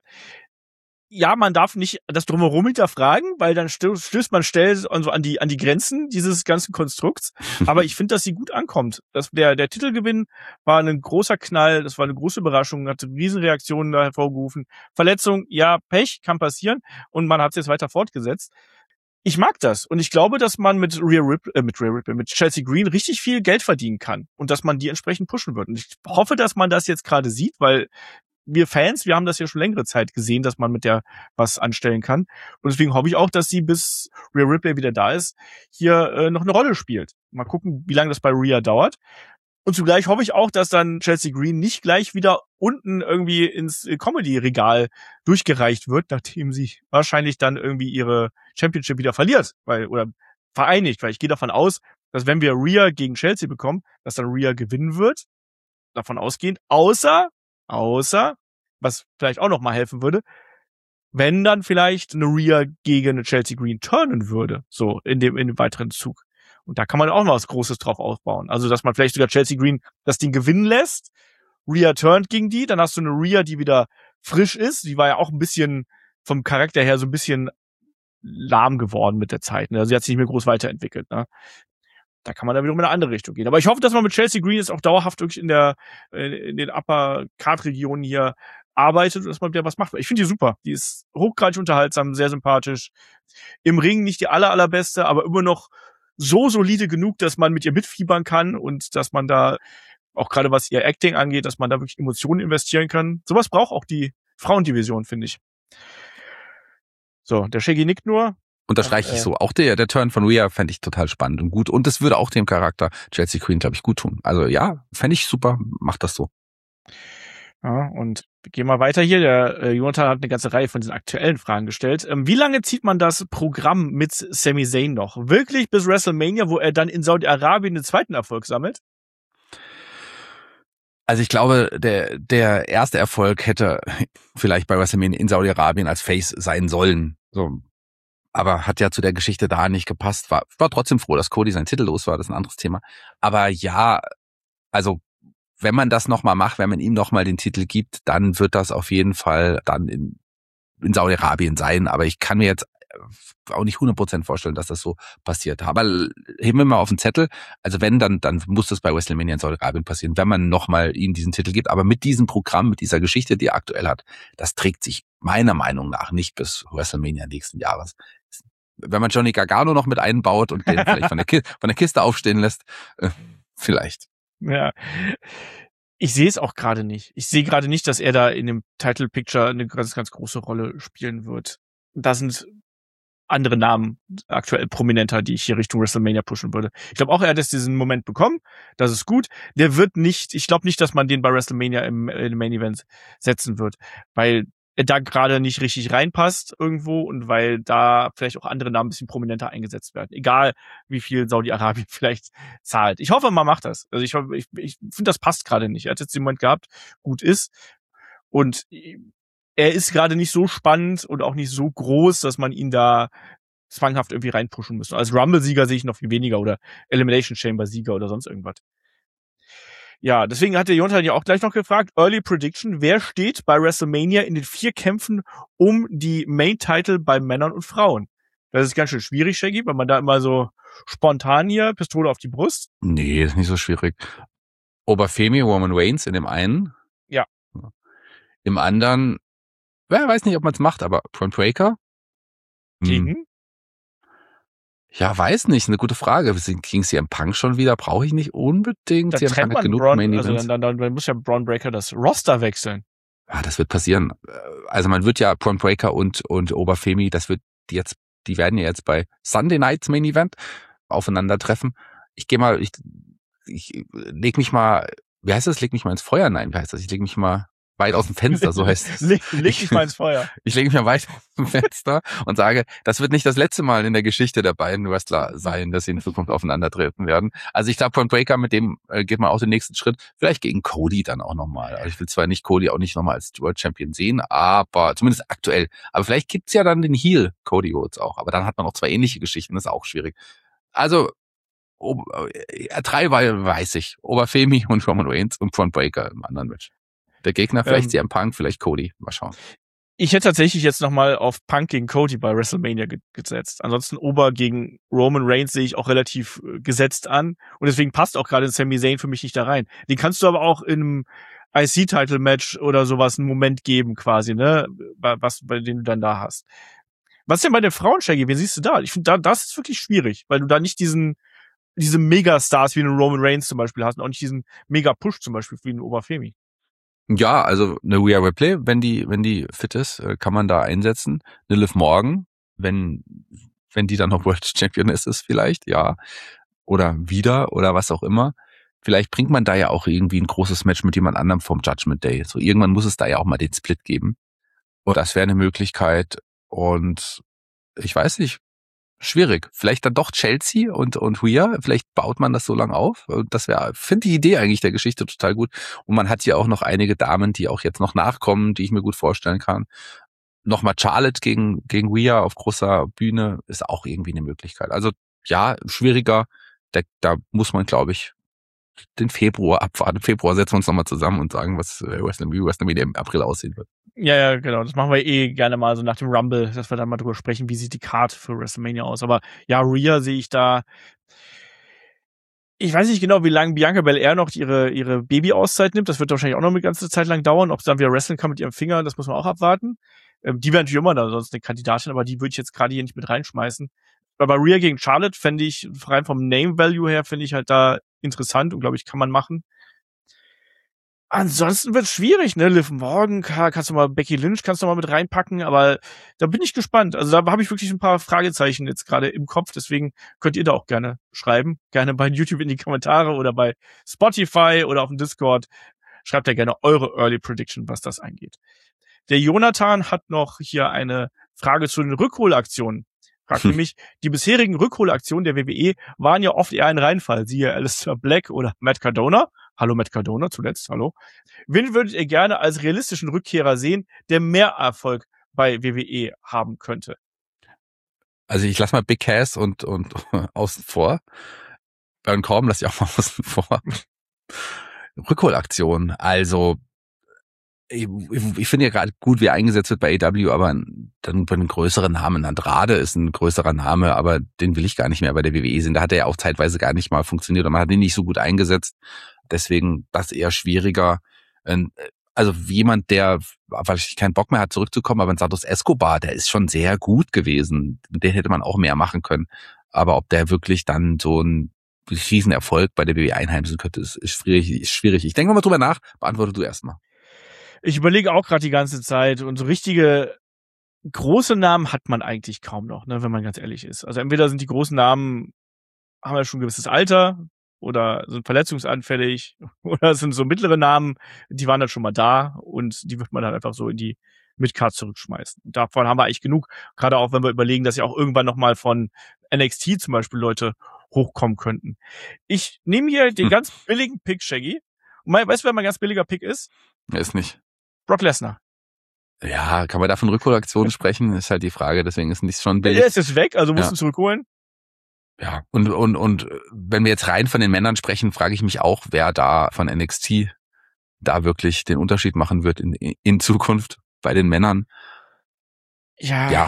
Ja, man darf nicht das Drumherum hinterfragen, weil dann stößt man schnell also an die an die Grenzen dieses ganzen Konstrukts. Aber ich finde, dass sie gut ankommt. Das, der der Titelgewinn war ein großer Knall, das war eine große Überraschung, hat Riesenreaktionen da hervorgerufen. Verletzung, ja, Pech, kann passieren und man hat es jetzt weiter fortgesetzt. Ich mag das und ich glaube, dass man mit Rhea Ripley, äh, mit Rhea Ripley, mit Chelsea Green richtig viel Geld verdienen kann und dass man die entsprechend pushen wird. Und ich hoffe, dass man das jetzt gerade sieht, weil wir Fans, wir haben das ja schon längere Zeit gesehen, dass man mit der was anstellen kann. Und deswegen hoffe ich auch, dass sie, bis Rhea Ripley wieder da ist, hier äh, noch eine Rolle spielt. Mal gucken, wie lange das bei Rhea dauert. Und zugleich hoffe ich auch, dass dann Chelsea Green nicht gleich wieder unten irgendwie ins Comedy-Regal durchgereicht wird, nachdem sie wahrscheinlich dann irgendwie ihre Championship wieder verliert, weil oder vereinigt. Weil ich gehe davon aus, dass wenn wir Rhea gegen Chelsea bekommen, dass dann Rhea gewinnen wird. Davon ausgehend. Außer Außer, was vielleicht auch noch mal helfen würde, wenn dann vielleicht eine Rhea gegen eine Chelsea Green turnen würde, so in dem in dem weiteren Zug. Und da kann man auch noch was Großes drauf aufbauen. Also, dass man vielleicht sogar Chelsea Green das Ding gewinnen lässt, Rhea turnt gegen die, dann hast du eine Rhea, die wieder frisch ist. Die war ja auch ein bisschen vom Charakter her so ein bisschen lahm geworden mit der Zeit. Ne? Also sie hat sich nicht mehr groß weiterentwickelt. Ne? Da kann man dann wiederum in eine andere Richtung gehen. Aber ich hoffe, dass man mit Chelsea Green jetzt auch dauerhaft wirklich in der in den Upper-Card-Regionen hier arbeitet und dass man wieder was macht. Ich finde die super. Die ist hochgradig unterhaltsam, sehr sympathisch. Im Ring nicht die aller, allerbeste, aber immer noch so solide genug, dass man mit ihr mitfiebern kann und dass man da, auch gerade was ihr Acting angeht, dass man da wirklich Emotionen investieren kann. Sowas braucht auch die Frauendivision, finde ich. So, der Shaggy nickt nur. Unterstreiche ich äh, so. Auch der, der Turn von Rhea fände ich total spannend und gut. Und das würde auch dem Charakter Chelsea Green, glaube ich, gut tun. Also ja, fände ich super. Macht das so. Ja, und wir gehen mal weiter hier. Der äh, Jonathan hat eine ganze Reihe von diesen aktuellen Fragen gestellt. Ähm, wie lange zieht man das Programm mit Sami Zayn noch? Wirklich bis WrestleMania, wo er dann in Saudi-Arabien den zweiten Erfolg sammelt? Also ich glaube, der der erste Erfolg hätte vielleicht bei WrestleMania in Saudi-Arabien als Face sein sollen. So, aber hat ja zu der Geschichte da nicht gepasst. War war trotzdem froh, dass Cody seinen Titel los war. Das ist ein anderes Thema. Aber ja, also wenn man das nochmal macht, wenn man ihm nochmal den Titel gibt, dann wird das auf jeden Fall dann in, in Saudi-Arabien sein. Aber ich kann mir jetzt auch nicht hundert Prozent vorstellen, dass das so passiert. Aber heben wir mal auf den Zettel. Also wenn, dann dann muss das bei WrestleMania in Saudi-Arabien passieren, wenn man nochmal ihm diesen Titel gibt. Aber mit diesem Programm, mit dieser Geschichte, die er aktuell hat, das trägt sich meiner Meinung nach nicht bis WrestleMania nächsten Jahres. Wenn man Johnny Gargano noch mit einbaut und den vielleicht von der, Ki- von der Kiste aufstehen lässt, äh, vielleicht. Ja, ich sehe es auch gerade nicht. Ich sehe gerade nicht, dass er da in dem Title Picture eine ganz, ganz große Rolle spielen wird. Da sind andere Namen aktuell prominenter, die ich hier Richtung WrestleMania pushen würde. Ich glaube auch, er hat jetzt diesen Moment bekommen. Das ist gut. Der wird nicht, ich glaube nicht, dass man den bei WrestleMania im, im Main Event setzen wird, weil er da gerade nicht richtig reinpasst irgendwo und weil da vielleicht auch andere Namen ein bisschen prominenter eingesetzt werden. Egal, wie viel Saudi-Arabien vielleicht zahlt. Ich hoffe, man macht das. Also ich, ich, ich finde, das passt gerade nicht. Er hat jetzt den Moment gehabt, gut ist. Und er ist gerade nicht so spannend und auch nicht so groß, dass man ihn da zwanghaft irgendwie reinpushen müssen. Als Rumble-Sieger sehe ich noch viel weniger oder Elimination Chamber-Sieger oder sonst irgendwas. Ja, deswegen hat der Jonathan ja auch gleich noch gefragt, Early Prediction, wer steht bei WrestleMania in den vier Kämpfen um die Main-Title bei Männern und Frauen? Das ist ganz schön schwierig, Shaggy, weil man da immer so spontan hier, Pistole auf die Brust. Nee, ist nicht so schwierig. Oberfemi, Roman Reigns in dem einen. Ja. Im anderen, wer weiß nicht, ob man es macht, aber Braun Breaker. Gegen? Hm. Ja, weiß nicht, eine gute Frage. Gegen C M Punk schon wieder, brauche ich nicht unbedingt. Da C M trennt Punk hat man genug Braun, Main also Events. dann, dann, dann muss ja Braun Breaker das Roster wechseln. Ja, das wird passieren. Also man wird ja Braun Breaker und, und Oberfemi, das wird jetzt, die werden ja jetzt bei Sunday Nights Main Event aufeinandertreffen. Ich gehe mal, ich, ich leg mich mal, wie heißt das? Leg mich mal ins Feuer? Nein, wie heißt das? Ich leg mich mal weit aus dem Fenster, so heißt es. leg, leg dich mal ins Feuer. Ich lege mich mal weit aus dem Fenster und sage, das wird nicht das letzte Mal in der Geschichte der beiden Wrestler sein, dass sie in Zukunft aufeinandertreten werden. Also ich glaube, Braun Breaker, mit dem äh, geht man auch den nächsten Schritt. Vielleicht gegen Cody dann auch nochmal. Also ich will zwar nicht Cody auch nicht nochmal als World Champion sehen, aber zumindest aktuell. Aber vielleicht gibt's ja dann den Heel Cody Rhodes auch. Aber dann hat man auch zwei ähnliche Geschichten, das ist auch schwierig. Also ob, äh, drei weiß ich. Oberfemi und Roman Reigns und Braun Breaker im anderen Match. Der Gegner vielleicht ähm, C M Punk, vielleicht Cody. Mal schauen. Ich hätte tatsächlich jetzt nochmal auf Punk gegen Cody bei WrestleMania ge- gesetzt. Ansonsten Ober gegen Roman Reigns sehe ich auch relativ äh, gesetzt an. Und deswegen passt auch gerade Sami Zayn für mich nicht da rein. Den kannst du aber auch in einem I C-Title-Match oder sowas einen Moment geben quasi, ne? Was, bei dem du dann da hast. Was denn bei den Frauen, Shaggy? Wen siehst du da? Ich finde, da, das ist wirklich schwierig, weil du da nicht diesen, diese Megastars wie einen Roman Reigns zum Beispiel hast und auch nicht diesen Mega-Push zum Beispiel wie einen Oberfemi. Ja, also eine Rhea Ripley, wenn die, wenn die fit ist, kann man da einsetzen. Eine Liv Morgan, wenn, wenn die dann noch World Champion ist, ist vielleicht, ja. Oder wieder, oder was auch immer. Vielleicht bringt man da ja auch irgendwie ein großes Match mit jemand anderem vom Judgment Day. So irgendwann muss es da ja auch mal den Split geben. Und das wäre eine Möglichkeit. Und ich weiß nicht, schwierig. Vielleicht dann doch Chelsea und, und Rhea. Vielleicht baut man das so lang auf. Das wäre, finde die Idee eigentlich der Geschichte total gut. Und man hat ja auch noch einige Damen, die auch jetzt noch nachkommen, die ich mir gut vorstellen kann. Nochmal Charlotte gegen, gegen Rhea auf großer Bühne ist auch irgendwie eine Möglichkeit. Also, ja, schwieriger. Da, da muss man, glaube ich, den Februar abwarten. Im Februar setzen wir uns nochmal zusammen und sagen, was WrestleMania im April aussehen wird. Ja, ja, genau. Das machen wir eh gerne mal so nach dem Rumble, dass wir dann mal drüber sprechen, wie sieht die Card für WrestleMania aus. Aber ja, Rhea sehe ich da. Ich weiß nicht genau, wie lange Bianca Belair noch ihre ihre Baby-Auszeit nimmt. Das wird wahrscheinlich auch noch eine ganze Zeit lang dauern. Ob sie dann wieder wrestlen kann mit ihrem Finger, das muss man auch abwarten. Ähm, die wäre natürlich immer da sonst eine Kandidatin, aber die würde ich jetzt gerade hier nicht mit reinschmeißen. Aber Rhea gegen Charlotte fände ich, rein vom Name-Value her, finde ich halt da interessant und glaube ich, kann man machen. Ansonsten wird's schwierig, ne? Liv Morgan, kannst du mal, Becky Lynch kannst du mal mit reinpacken, aber da bin ich gespannt. Also da habe ich wirklich ein paar Fragezeichen jetzt gerade im Kopf, deswegen könnt ihr da auch gerne schreiben. Gerne bei YouTube in die Kommentare oder bei Spotify oder auf dem Discord. Schreibt ja gerne eure Early Prediction, was das angeht. Der Jonathan hat noch hier eine Frage zu den Rückholaktionen. Fragt nämlich, die bisherigen Rückholaktionen der W W E waren ja oft eher ein Reinfall. Siehe Aleister Black oder Matt Cardona. Hallo Matt Cardona, zuletzt, hallo. Wen würdet ihr gerne als realistischen Rückkehrer sehen, der mehr Erfolg bei W W E haben könnte? Also ich lasse mal Big Cass und, und außen vor. Baron Corbin lasse ich auch mal außen vor. Rückholaktion, also ich, ich finde ja gerade gut, wie er eingesetzt wird bei A E W, aber dann bei einem größeren Namen. Andrade ist ein größerer Name, aber den will ich gar nicht mehr bei der W W E sehen. Da hat er ja auch zeitweise gar nicht mal funktioniert und man hat ihn nicht so gut eingesetzt. Deswegen das eher schwieriger. Also jemand, der wahrscheinlich keinen Bock mehr hat, zurückzukommen, aber ein Santos Escobar, der ist schon sehr gut gewesen. Mit dem hätte man auch mehr machen können. Aber ob der wirklich dann so ein Riesenerfolg bei der W W E einheimsen könnte, ist, ist schwierig. Ist schwierig. Ich denke mal drüber nach. Beantworte du erstmal. Ich überlege auch gerade die ganze Zeit und so richtige große Namen hat man eigentlich kaum noch, ne, wenn man ganz ehrlich ist. Also entweder sind die großen Namen, haben ja schon ein gewisses Alter oder sind verletzungsanfällig oder sind so mittlere Namen, die waren dann schon mal da und die wird man dann einfach so in die Midcard zurückschmeißen. Und davon haben wir eigentlich genug, gerade auch wenn wir überlegen, dass ja auch irgendwann nochmal von N X T zum Beispiel Leute hochkommen könnten. Ich nehme hier den hm. ganz billigen Pick, Shaggy. Und mein, weißt du, wer mein ganz billiger Pick ist? Er ist nicht. Brock Lesnar. Ja, kann man da von Rückholaktionen sprechen? Ist halt die Frage, deswegen ist nicht schon billig. Er ist jetzt weg, also musst du Ja. ihn zurückholen. Ja, und, und, und wenn wir jetzt rein von den Männern sprechen, frage ich mich auch, wer da von N X T da wirklich den Unterschied machen wird in, in Zukunft bei den Männern. Ja. Ja,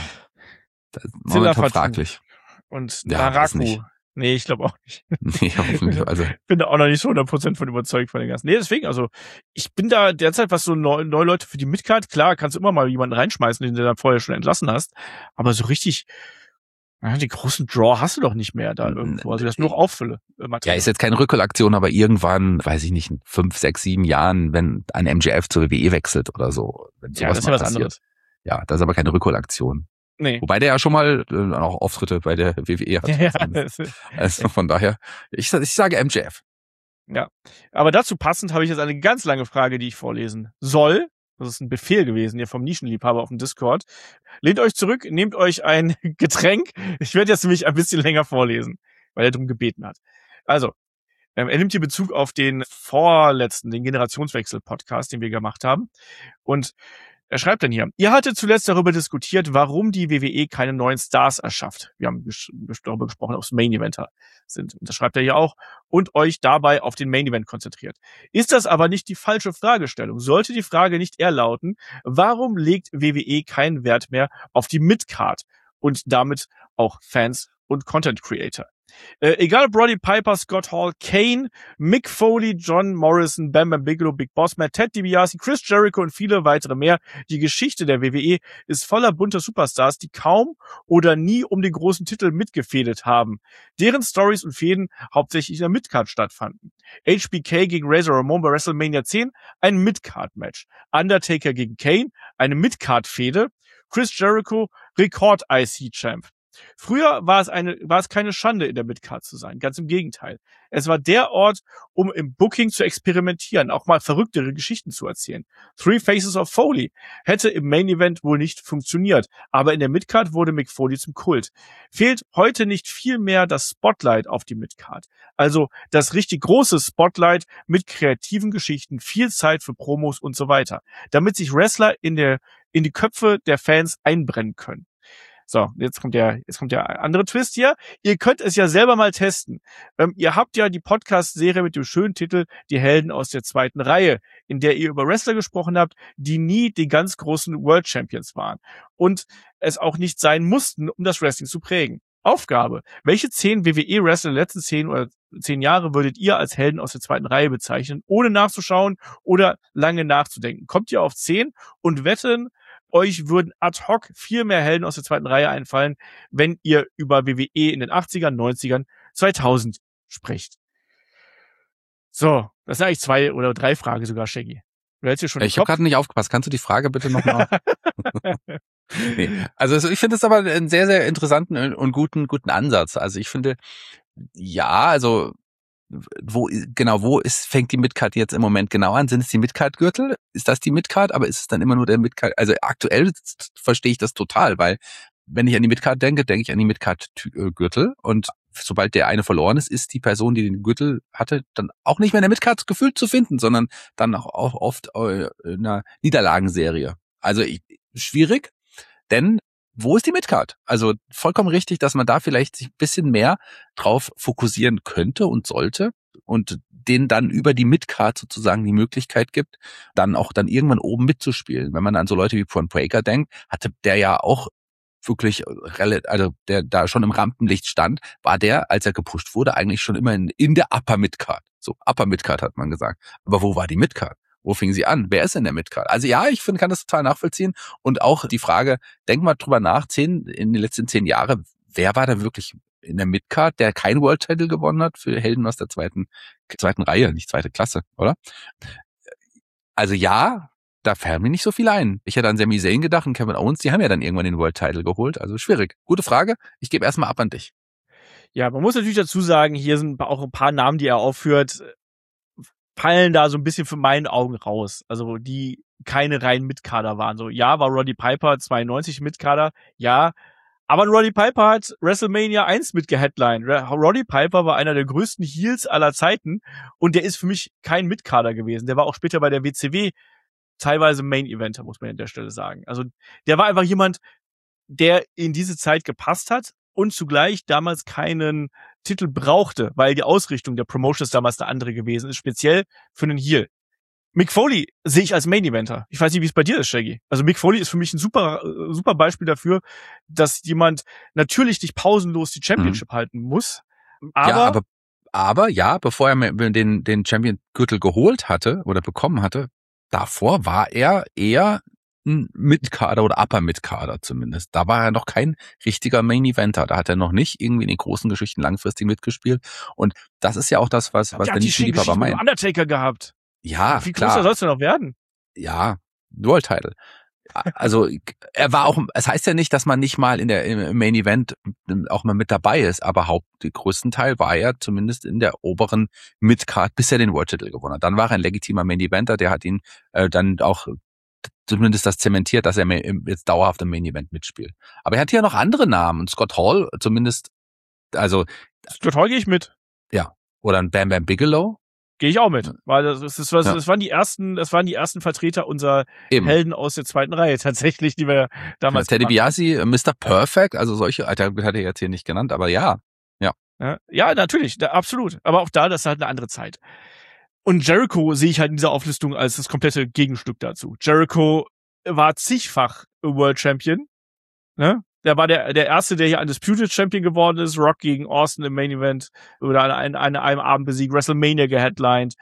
das ist momentan fraglich. Und Ja, weiß Naraku. nicht. Nee, ich glaube auch nicht. Nee, hoffentlich. Also, bin da auch noch nicht so hundert Prozent von überzeugt von den ganzen. Nee, deswegen, also ich bin da derzeit, was so neue, neue Leute für die Midcard, klar, kannst du immer mal jemanden reinschmeißen, den du dann vorher schon entlassen hast, aber so richtig, ja, den großen Draw hast du doch nicht mehr da irgendwo. Also das ist nur noch Auffülle. Äh, ja, ist jetzt keine Rückholaktion, aber irgendwann, weiß ich nicht, in fünf, sechs, sieben Jahren, wenn ein M J F zur W W E wechselt oder so. Wenn ja, das ist ja was passiert. anderes. Ja, das ist aber keine Rückholaktion. Nee. Wobei der ja schon mal äh, auch Auftritte bei der W W E hat. Ja, also von daher, ich, ich sage M J F. Ja, aber dazu passend habe ich jetzt eine ganz lange Frage, die ich vorlesen soll. Das ist ein Befehl gewesen hier vom Nischenliebhaber auf dem Discord. Lehnt euch zurück, nehmt euch ein Getränk. Ich werde jetzt nämlich ein bisschen länger vorlesen, weil er darum gebeten hat. Also, er nimmt hier Bezug auf den vorletzten, den Generationswechsel-Podcast, den wir gemacht haben. Und er schreibt dann hier, ihr hattet zuletzt darüber diskutiert, warum die W W E keine neuen Stars erschafft. Wir haben ges- darüber gesprochen, ob es Main-Eventer sind. Und das schreibt er hier auch. Und euch dabei auf den Main-Event konzentriert. Ist das aber nicht die falsche Fragestellung? Sollte die Frage nicht eher lauten, warum legt W W E keinen Wert mehr auf die Mid-Card und damit auch Fans und Content Creator? Äh, egal ob Roddy Piper, Scott Hall, Kane, Mick Foley, John Morrison, Bam Bam Bigelow, Big Boss Man, Ted DiBiase, Chris Jericho und viele weitere mehr. Die Geschichte der W W E ist voller bunter Superstars, die kaum oder nie um den großen Titel mitgefädelt haben. Deren Stories und Fäden hauptsächlich in der Midcard stattfanden. H B K gegen Razor Ramon bei WrestleMania zehn, ein Midcard-Match. Undertaker gegen Kane, eine Midcard-Fehde. Chris Jericho, Rekord-I C-Champ. Früher war es eine, war es keine Schande, in der Midcard zu sein. Ganz im Gegenteil. Es war der Ort, um im Booking zu experimentieren, auch mal verrücktere Geschichten zu erzählen. Three Faces of Foley hätte im Main Event wohl nicht funktioniert, aber in der Midcard wurde Mick Foley zum Kult. Fehlt heute nicht viel mehr das Spotlight auf die Midcard. Also das richtig große Spotlight mit kreativen Geschichten, viel Zeit für Promos und so weiter, damit sich Wrestler in der, in die Köpfe der Fans einbrennen können. So, jetzt kommt der, jetzt kommt der andere Twist hier. Ihr könnt es ja selber mal testen. Ähm, ihr habt ja die Podcast-Serie mit dem schönen Titel Die Helden aus der zweiten Reihe, in der ihr über Wrestler gesprochen habt, die nie die ganz großen World Champions waren und es auch nicht sein mussten, um das Wrestling zu prägen. Aufgabe. Welche zehn W W E-Wrestler der letzten zehn oder zehn Jahre würdet ihr als Helden aus der zweiten Reihe bezeichnen, ohne nachzuschauen oder lange nachzudenken? Kommt ihr auf zehn und wetten, euch würden ad hoc viel mehr Helden aus der zweiten Reihe einfallen, wenn ihr über W W E in den achtzigern, neunzigern, zweitausend spricht. So, das sind eigentlich zwei oder drei Fragen sogar, Shaggy. Du hältst hier schon ich habe gerade nicht aufgepasst. Kannst du die Frage bitte nochmal? nee. Also ich finde es aber einen sehr, sehr interessanten und guten, guten Ansatz. Also ich finde, ja, also wo genau, wo ist, fängt die Midcard jetzt im Moment genau an? Sind es die Midcard-Gürtel? Ist das die Midcard? Aber ist es dann immer nur der Midcard? Also aktuell verstehe ich das total, weil wenn ich an die Midcard denke, denke ich an die Midcard-Gürtel und sobald der eine verloren ist, ist die Person, die den Gürtel hatte, dann auch nicht mehr in der Midcard gefühlt zu finden, sondern dann auch oft in einer Niederlagenserie. Also ich, schwierig, denn wo ist die Midcard? Also vollkommen richtig, dass man da vielleicht sich ein bisschen mehr drauf fokussieren könnte und sollte und denen dann über die Midcard sozusagen die Möglichkeit gibt, dann auch dann irgendwann oben mitzuspielen. Wenn man an so Leute wie Braun Breaker denkt, hatte der ja auch wirklich, also der da schon im Rampenlicht stand, war der, als er gepusht wurde, eigentlich schon immer in, in der Upper Midcard. So, Upper Midcard hat man gesagt. Aber wo war die Midcard? Wo fing sie an? Wer ist in der Midcard? Also ja, ich finde, kann das total nachvollziehen. Und auch die Frage, denk mal drüber nach, zehn, in den letzten zehn Jahren, wer war da wirklich in der Midcard, der kein World Title gewonnen hat für Helden aus der zweiten, zweiten Reihe, nicht zweite Klasse, oder? Also ja, da fallen mir nicht so viel ein. Ich hätte an Sami Zayn gedacht und Kevin Owens, die haben ja dann irgendwann den World Title geholt. Also schwierig. Gute Frage. Ich gebe erstmal ab an dich. Ja, man muss natürlich dazu sagen, hier sind auch ein paar Namen, die er aufführt, fallen da so ein bisschen für meinen Augen raus. Also die keine reinen Mitkader waren. So, ja, war Roddy Piper zweiundneunzig Mitkader, ja. Aber Roddy Piper hat WrestleMania eins mitgeheadlined. Roddy Piper war einer der größten Heels aller Zeiten und der ist für mich kein Mitkader gewesen. Der war auch später bei der W C W teilweise Main-Eventer, muss man an der Stelle sagen. Also der war einfach jemand, der in diese Zeit gepasst hat und zugleich damals keinen Titel brauchte, weil die Ausrichtung der Promotion ist damals eine andere gewesen ist, speziell für einen Heel. Mick Foley sehe ich als Main-Eventer. Ich weiß nicht, wie es bei dir ist, Shaggy. Also Mick Foley ist für mich ein super super Beispiel dafür, dass jemand natürlich nicht pausenlos die Championship mhm. halten muss. Aber, ja, aber, aber ja, bevor er den, den Champion-Gürtel geholt hatte oder bekommen hatte, davor war er eher ein Mid-Kader oder Upper-Mid-Kader zumindest. Da war er noch kein richtiger Main-Eventer. Da hat er noch nicht irgendwie in den großen Geschichten langfristig mitgespielt. Und das ist ja auch das, was, was der Dennis Philip aber meint. Undertaker gehabt. Ja, wie klar. Wie größer sollst du noch werden? Ja, World Title. Also er war auch, es heißt ja nicht, dass man nicht mal in der im Main Event auch mal mit dabei ist, aber haupt, den größten Teil war er zumindest in der oberen Midcard, bis er den World Title gewonnen hat. Dann war er ein legitimer Main Eventer, der hat ihn äh, dann auch zumindest das zementiert, dass er jetzt dauerhaft im Main Event mitspielt. Aber er hat ja noch andere Namen. Scott Hall zumindest, also Scott Hall gehe ich mit. Ja, oder ein Bam Bam Bigelow. Gehe ich auch mit, weil das, das, das, das, das waren die ersten, das waren die ersten Vertreter unserer Eben. Helden aus der zweiten Reihe tatsächlich, die wir damals. Ja, Teddy Biasi, Mister Perfect, also solche, Alter, hat er jetzt hier nicht genannt, aber ja, ja. Ja, ja natürlich, da, absolut. Aber auch da, das ist halt eine andere Zeit. Und Jericho sehe ich halt in dieser Auflistung als das komplette Gegenstück dazu. Jericho war zigfach World Champion, ne? Der war der, der erste, der hier Undisputed Champion geworden ist. Rock gegen Austin im Main Event oder an einem, an einem Abend besiegt. WrestleMania geheadlined.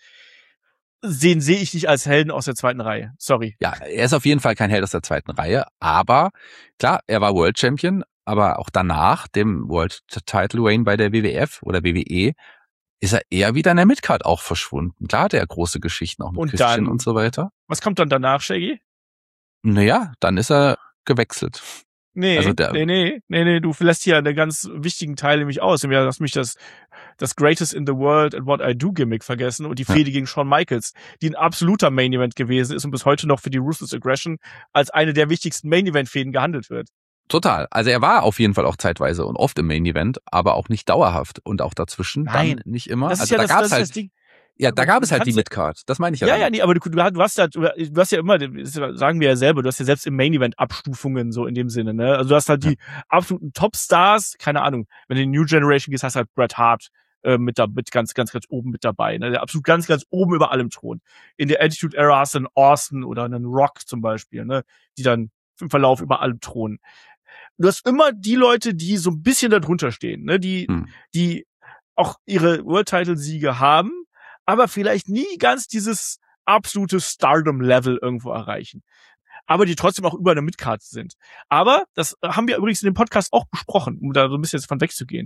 Den sehe ich nicht als Helden aus der zweiten Reihe. Sorry. Ja, er ist auf jeden Fall kein Held aus der zweiten Reihe. Aber klar, er war World Champion. Aber auch danach, dem World Title Reign bei der W W F oder W W E, ist er eher wieder in der Midcard auch verschwunden. Klar hat er große Geschichten auch mit und Christian dann, und so weiter. Was kommt dann danach, Shaggy? Naja, dann ist er gewechselt. Nee, also der, nee, nee, nee, nee, du lässt hier einen ganz wichtigen Teil nämlich aus. Du hast mich das, das Greatest in the World and What I Do Gimmick vergessen und die Fehde ja. gegen Shawn Michaels, die ein absoluter Main Event gewesen ist und bis heute noch für die Ruthless Aggression als eine der wichtigsten Main Event Fäden gehandelt wird. Total. Also er war auf jeden Fall auch zeitweise und oft im Main Event, aber auch nicht dauerhaft und auch dazwischen Nein, dann nicht immer. Das also ist ja da das, gab's das halt das Ding. Ja, da aber gab es halt die ja, Midcard. Das meine ich ja. Ja, dann. ja, nee, aber du, du hast halt, du hast ja immer, das sagen wir ja selber, du hast ja selbst im Main Event Abstufungen so in dem Sinne, ne? Also du hast halt ja. die absoluten Topstars, keine Ahnung. Wenn du in die New Generation gehst, hast du halt Bret Hart äh, mit da mit ganz ganz ganz oben mit dabei, ne? Der absolut ganz ganz oben über allem Thron. In der Attitude Era hast du einen Austin oder einen Rock zum Beispiel, ne? Die dann im Verlauf über allem thronen. Du hast immer die Leute, die so ein bisschen da drunter stehen, ne? Die hm. die auch ihre World Title Siege haben, aber vielleicht nie ganz dieses absolute Stardom-Level irgendwo erreichen. Aber die trotzdem auch über eine Midcard sind. Aber das haben wir übrigens in dem Podcast auch besprochen, um da so ein bisschen jetzt von wegzugehen.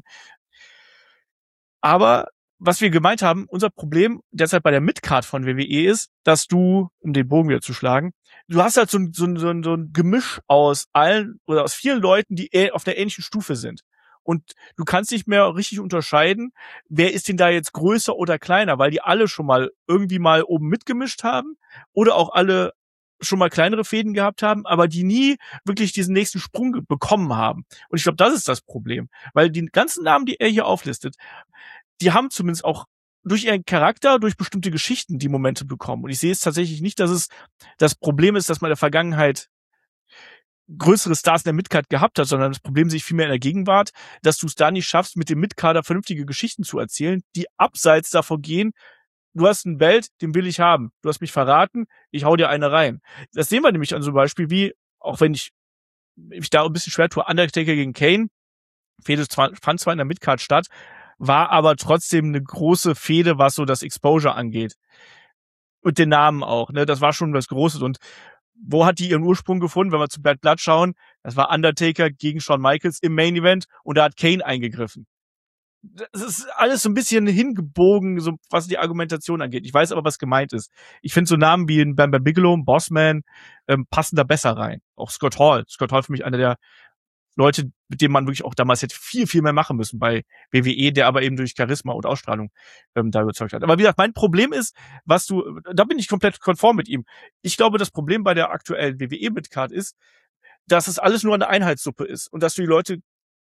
Aber was wir gemeint haben, unser Problem derzeit bei der Midcard von W W E ist, dass du, um den Bogen wieder zu schlagen, du hast halt so ein, so ein, so ein, so ein Gemisch aus allen oder aus vielen Leuten, die auf der ähnlichen Stufe sind. Und du kannst nicht mehr richtig unterscheiden, wer ist denn da jetzt größer oder kleiner, weil die alle schon mal irgendwie mal oben mitgemischt haben oder auch alle schon mal kleinere Fäden gehabt haben, aber die nie wirklich diesen nächsten Sprung bekommen haben. Und ich glaube, das ist das Problem, weil die ganzen Namen, die er hier auflistet, die haben zumindest auch durch ihren Charakter, durch bestimmte Geschichten die Momente bekommen. Und ich sehe es tatsächlich nicht, dass es das Problem ist, dass man in der Vergangenheit größere Stars in der Midcard gehabt hat, sondern das Problem sehe ich vielmehr in der Gegenwart, dass du es da nicht schaffst, mit dem Midcarder vernünftige Geschichten zu erzählen, die abseits davon gehen, du hast ein Belt, den will ich haben. Du hast mich verraten, ich hau dir eine rein. Das sehen wir nämlich an so einem Beispiel wie, auch wenn ich mich da ein bisschen schwer tue, Undertaker gegen Kane, Fehde fand zwar in der Midcard statt, war aber trotzdem eine große Fehde, was so das Exposure angeht. Und den Namen auch, ne, das war schon was Großes. Und wo hat die ihren Ursprung gefunden, wenn wir zu Bad Blood schauen? Das war Undertaker gegen Shawn Michaels im Main Event und da hat Kane eingegriffen. Das ist alles so ein bisschen hingebogen, so was die Argumentation angeht. Ich weiß aber, was gemeint ist. Ich finde so Namen wie ein Bam Bam Bigelow, ein Bossman, ähm, passen da besser rein. Auch Scott Hall. Scott Hall für mich einer der Leute, mit denen man wirklich auch damals hätte viel, viel mehr machen müssen bei W W E, der aber eben durch Charisma und Ausstrahlung ähm, da überzeugt hat. Aber wie gesagt, mein Problem ist, was du, da bin ich komplett konform mit ihm. Ich glaube, das Problem bei der aktuellen W W E-Midcard ist, dass es alles nur eine Einheitssuppe ist und dass du die Leute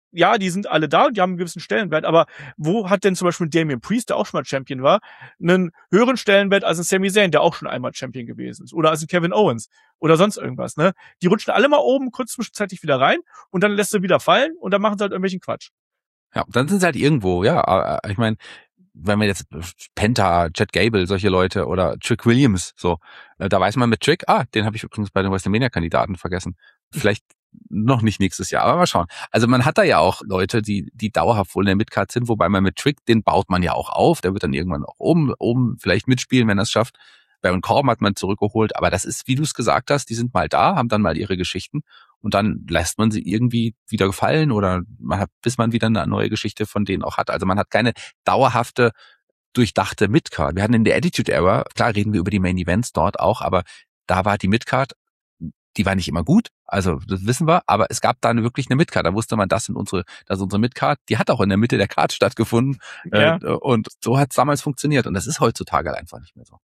ja, die sind alle da und die haben einen gewissen Stellenwert, aber wo hat denn zum Beispiel Damian Priest, der auch schon mal Champion war, einen höheren Stellenwert als ein Sami Zayn, der auch schon einmal Champion gewesen ist, oder als ein Kevin Owens oder sonst irgendwas, ne? Die rutschen alle mal oben kurz zwischenzeitlich wieder rein und dann lässt sie wieder fallen und dann machen sie halt irgendwelchen Quatsch. Ja, dann sind sie halt irgendwo, ja, ich meine, wenn man jetzt Penta, Chad Gable, solche Leute oder Trick Williams, so, da weiß man mit Trick, ah, den habe ich übrigens bei den WrestleMania-Kandidaten vergessen. Vielleicht noch nicht nächstes Jahr, aber mal schauen. Also man hat da ja auch Leute, die die dauerhaft wohl in der Midcard sind, wobei man mit Trick, den baut man ja auch auf, der wird dann irgendwann auch oben oben vielleicht mitspielen, wenn er es schafft. Baron Corbin hat man zurückgeholt, aber das ist, wie du es gesagt hast, die sind mal da, haben dann mal ihre Geschichten und dann lässt man sie irgendwie wieder gefallen oder man hat, bis man wieder eine neue Geschichte von denen auch hat. Also man hat keine dauerhafte, durchdachte Midcard. Wir hatten in der Attitude Era, klar reden wir über die Main Events dort auch, aber da war die Midcard, die war nicht immer gut, also das wissen wir, aber es gab da eine, wirklich eine Midcard. Da wusste man, das sind unsere, das ist unsere Midcard, die hat auch in der Mitte der Card stattgefunden Ja. äh, und so hat es damals funktioniert und das ist heutzutage halt einfach nicht mehr so.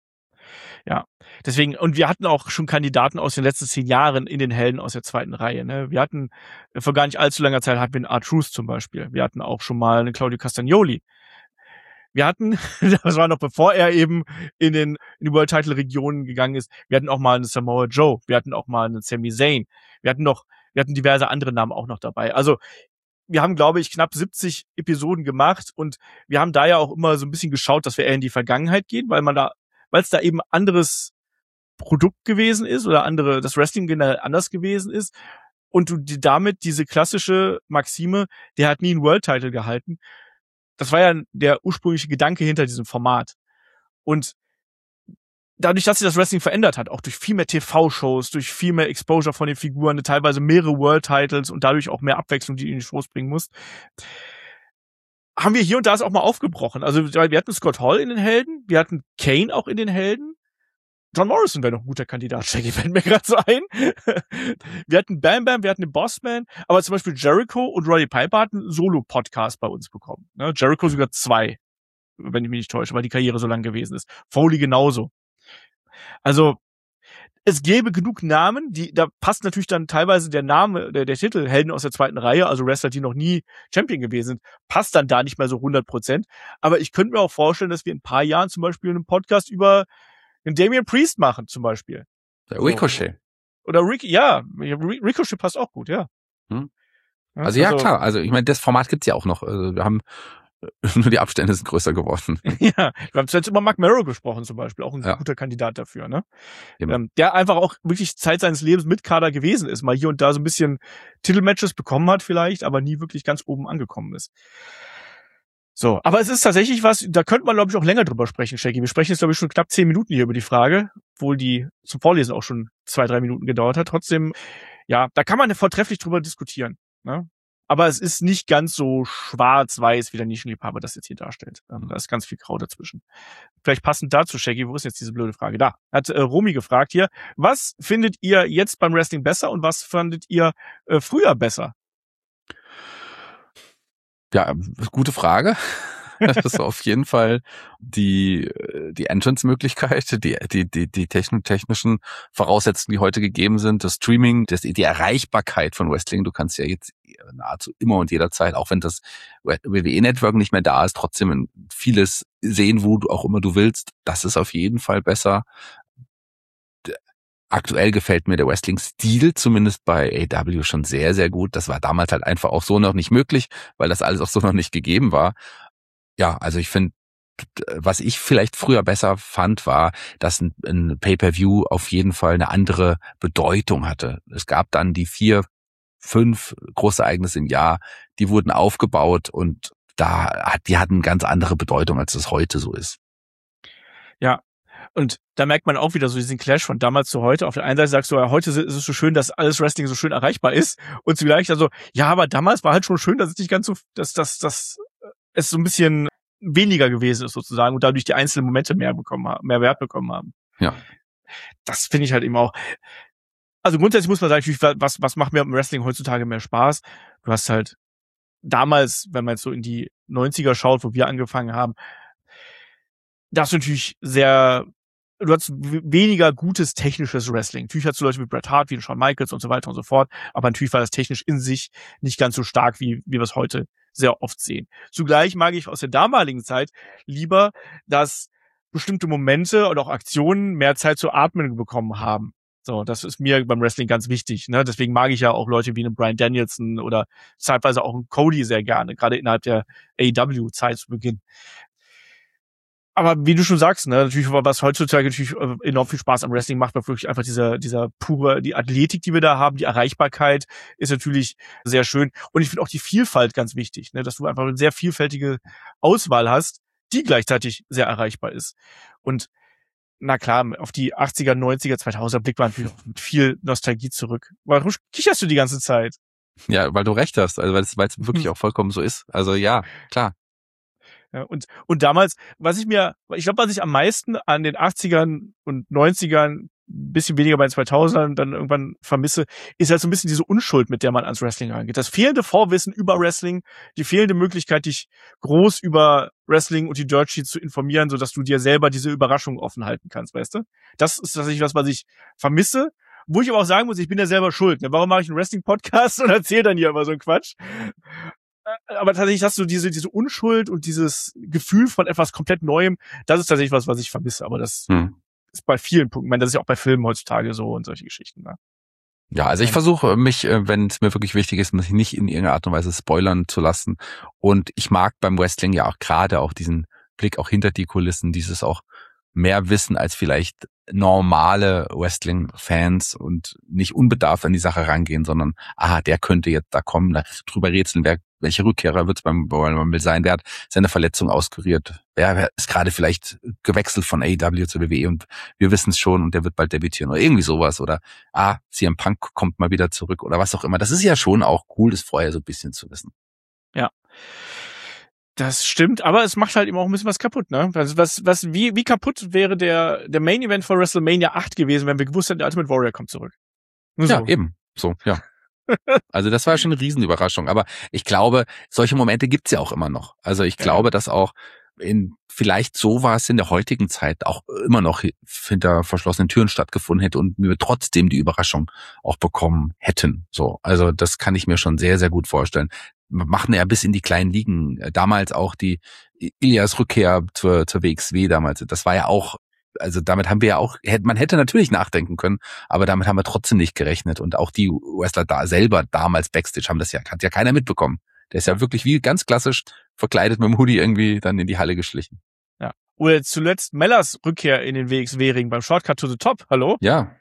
Ja, deswegen, und wir hatten auch schon Kandidaten aus den letzten zehn Jahren in den Helden aus der zweiten Reihe. Ne? Wir hatten, vor gar nicht allzu langer Zeit hatten wir einen R-Truth zum Beispiel. Wir hatten auch schon mal einen Claudio Castagnoli. Wir hatten, das war noch bevor er eben in den in die World-Title-Regionen gegangen ist, wir hatten auch mal einen Samoa Joe, wir hatten auch mal einen Sami Zayn, wir hatten noch, wir hatten diverse andere Namen auch noch dabei. Also wir haben, glaube ich, knapp siebzig Episoden gemacht und wir haben da ja auch immer so ein bisschen geschaut, dass wir eher in die Vergangenheit gehen, weil man da weil es da eben anderes Produkt gewesen ist oder andere, das Wrestling generell anders gewesen ist und du die damit diese klassische Maxime, der hat nie einen World-Title gehalten. Das war ja der ursprüngliche Gedanke hinter diesem Format. Und dadurch, dass sich das Wrestling verändert hat, auch durch viel mehr T V-Shows, durch viel mehr Exposure von den Figuren, teilweise mehrere World-Titles und dadurch auch mehr Abwechslung, die du in die Shows bringen musst, haben wir hier und da es auch mal aufgebrochen. Also wir hatten Scott Hall in den Helden, wir hatten Kane auch in den Helden. John Morrison wäre noch ein guter Kandidat, Shaggy, fällt mir gerade so ein. Wir hatten Bam Bam, wir hatten den Bossman, aber zum Beispiel Jericho und Roddy Piper hatten einen Solo-Podcast bei uns bekommen. Ne? Jericho sogar zwei, wenn ich mich nicht täusche, weil die Karriere so lang gewesen ist. Foley genauso. Also es gäbe genug Namen, die da passt natürlich dann teilweise der Name, der, der Titel Helden aus der zweiten Reihe, also Wrestler, die noch nie Champion gewesen sind, passt dann da nicht mehr so hundert Prozent. Aber ich könnte mir auch vorstellen, dass wir in ein paar Jahren zum Beispiel einen Podcast über einen Damian Priest machen, zum Beispiel. Der Ricochet. Oder Rick, ja, Ricochet passt auch gut, ja. Hm. Also ja, also, klar, also ich meine, das Format gibt's ja auch noch. Also wir haben nur die Abstände sind größer geworden. Ja, wir haben zuletzt über Mark Merrow gesprochen zum Beispiel, auch ein ja. guter Kandidat dafür, ne? Ähm, der einfach auch wirklich Zeit seines Lebens mit Kader gewesen ist, mal hier und da so ein bisschen Titelmatches bekommen hat vielleicht, aber nie wirklich ganz oben angekommen ist. So, aber es ist tatsächlich was, da könnte man, glaube ich, auch länger drüber sprechen, Shaggy. Wir sprechen jetzt, glaube ich, schon knapp zehn Minuten hier über die Frage, obwohl die zum Vorlesen auch schon zwei, drei Minuten gedauert hat. Trotzdem, ja, da kann man vortrefflich drüber diskutieren, ne? Aber es ist nicht ganz so schwarz-weiß, wie der Nischenliebhaber das jetzt hier darstellt. Ähm, da ist ganz viel Grau dazwischen. Vielleicht passend dazu, Shaggy, wo ist jetzt diese blöde Frage? Da hat äh, Romy gefragt hier, was findet ihr jetzt beim Wrestling besser und was fandet ihr äh, früher besser? Ja, gute Frage. Das ist auf jeden Fall die die Entrance-Möglichkeit, die die die die technischen Voraussetzungen, die heute gegeben sind, das Streaming, das, die Erreichbarkeit von Wrestling. Du kannst ja jetzt nahezu immer und jederzeit, auch wenn das W W E-Network nicht mehr da ist, trotzdem vieles sehen, wo du auch immer du willst. Das ist auf jeden Fall besser. Aktuell gefällt mir der Wrestling-Stil, zumindest bei A E W, schon sehr, sehr gut. Das war damals halt einfach auch so noch nicht möglich, weil das alles auch so noch nicht gegeben war. Ja, also ich finde, was ich vielleicht früher besser fand, war, dass ein, ein Pay-Per-View auf jeden Fall eine andere Bedeutung hatte. Es gab dann die vier, fünf Großereignisse im Jahr, die wurden aufgebaut und da hat, die hatten ganz andere Bedeutung, als es heute so ist. Ja. Und da merkt man auch wieder so diesen Clash von damals zu heute. Auf der einen Seite sagst du, ja, heute ist es so schön, dass alles Wrestling so schön erreichbar ist. Und zugleich also, ja, aber damals war halt schon schön, dass es nicht ganz so, dass, dass, dass es so ein bisschen weniger gewesen ist sozusagen und dadurch die einzelnen Momente mehr bekommen haben, mehr Wert bekommen haben. Ja. Das finde ich halt eben auch. Also grundsätzlich muss man sagen, was, was macht mir im Wrestling heutzutage mehr Spaß? Du hast halt damals, wenn man jetzt so in die neunziger schaut, wo wir angefangen haben, da hast du natürlich sehr du hast weniger gutes technisches Wrestling. Natürlich hast du Leute wie Bret Hart, wie Shawn Michaels und so weiter und so fort, aber natürlich war das technisch in sich nicht ganz so stark, wie, wie wir es heute sehr oft sehen. Zugleich mag ich aus der damaligen Zeit lieber, dass bestimmte Momente oder auch Aktionen mehr Zeit zu atmen bekommen haben. So, das ist mir beim Wrestling ganz wichtig, ne? Deswegen mag ich ja auch Leute wie einen Bryan Danielson oder zeitweise auch einen Cody sehr gerne, gerade innerhalb der A E W-Zeit zu Beginn. Aber wie du schon sagst, ne, natürlich, was heutzutage natürlich enorm viel Spaß am Wrestling macht, war wirklich einfach dieser, dieser pure, die Athletik, die wir da haben, die Erreichbarkeit ist natürlich sehr schön. Und ich finde auch die Vielfalt ganz wichtig, ne, dass du einfach eine sehr vielfältige Auswahl hast, die gleichzeitig sehr erreichbar ist. Und na klar, auf die achtziger, neunziger, zweitausender blickt man natürlich auch mit viel Nostalgie zurück. Warum kicherst du die ganze Zeit? Ja, weil du recht hast, also weil es, weil es wirklich auch vollkommen so ist. Also ja, klar. Ja, und, und damals, was ich mir, ich glaube, was ich am meisten an den achtzigern und neunzigern, ein bisschen weniger bei den zweitausendern dann irgendwann vermisse, ist halt so ein bisschen diese Unschuld, mit der man ans Wrestling rangeht. Das fehlende Vorwissen über Wrestling, die fehlende Möglichkeit, dich groß über Wrestling und die Dirt Sheets zu informieren, sodass du dir selber diese Überraschung offen halten kannst, weißt du? Das ist tatsächlich was, was ich vermisse. Wo ich aber auch sagen muss, ich bin ja selber schuld. Ne? Warum mache ich einen Wrestling-Podcast und erzähle dann hier immer so einen Quatsch? Aber tatsächlich hast du diese, diese Unschuld und dieses Gefühl von etwas komplett Neuem. Das ist tatsächlich was, was ich vermisse. Aber das hm. ist bei vielen Punkten. Ich meine, das ist ja auch bei Filmen heutzutage so und solche Geschichten. Ne? Ja, also ich versuche mich, wenn es mir wirklich wichtig ist, mich nicht in irgendeiner Art und Weise spoilern zu lassen. Und ich mag beim Wrestling ja auch gerade auch diesen Blick auch hinter die Kulissen, dieses auch mehr Wissen als vielleicht normale Wrestling-Fans und nicht unbedarft an die Sache rangehen, sondern, aha, der könnte jetzt da kommen, da drüber rätseln, wer, welche Rückkehrer wird es beim Royal Rumble sein, wer hat seine Verletzung auskuriert, wer, wer ist gerade vielleicht gewechselt von A E W zur W W E und wir wissen es schon und der wird bald debütieren oder irgendwie sowas oder, ah, C M Punk kommt mal wieder zurück oder was auch immer. Das ist ja schon auch cool, das vorher so ein bisschen zu wissen. Ja. Das stimmt, aber es macht halt eben auch ein bisschen was kaputt, ne? Was, was, was, wie, wie kaputt wäre der, der Main Event von WrestleMania acht gewesen, wenn wir gewusst hätten, der Ultimate Warrior kommt zurück? Nur ja, so. Eben. So, ja. Also das war schon eine Riesenüberraschung. Aber ich glaube, solche Momente gibt's ja auch immer noch. Also ich glaube, ja. dass auch in vielleicht sowas in der heutigen Zeit auch immer noch hinter verschlossenen Türen stattgefunden hätte und wir trotzdem die Überraschung auch bekommen hätten. So, also das kann ich mir schon sehr, sehr gut vorstellen. Wir machen ja bis in die kleinen Ligen. Damals auch die Ilias Rückkehr zur, zur W X W damals. Das war ja auch, also damit haben wir ja auch, man hätte natürlich nachdenken können, aber damit haben wir trotzdem nicht gerechnet. Und auch die Wrestler da selber damals Backstage haben das ja, hat ja keiner mitbekommen. Der ist ja wirklich wie ganz klassisch verkleidet mit dem Hoodie irgendwie dann in die Halle geschlichen. Ja. Oder zuletzt Mellers Rückkehr in den W X W-Ring beim Shortcut to the Top. Hallo? Ja.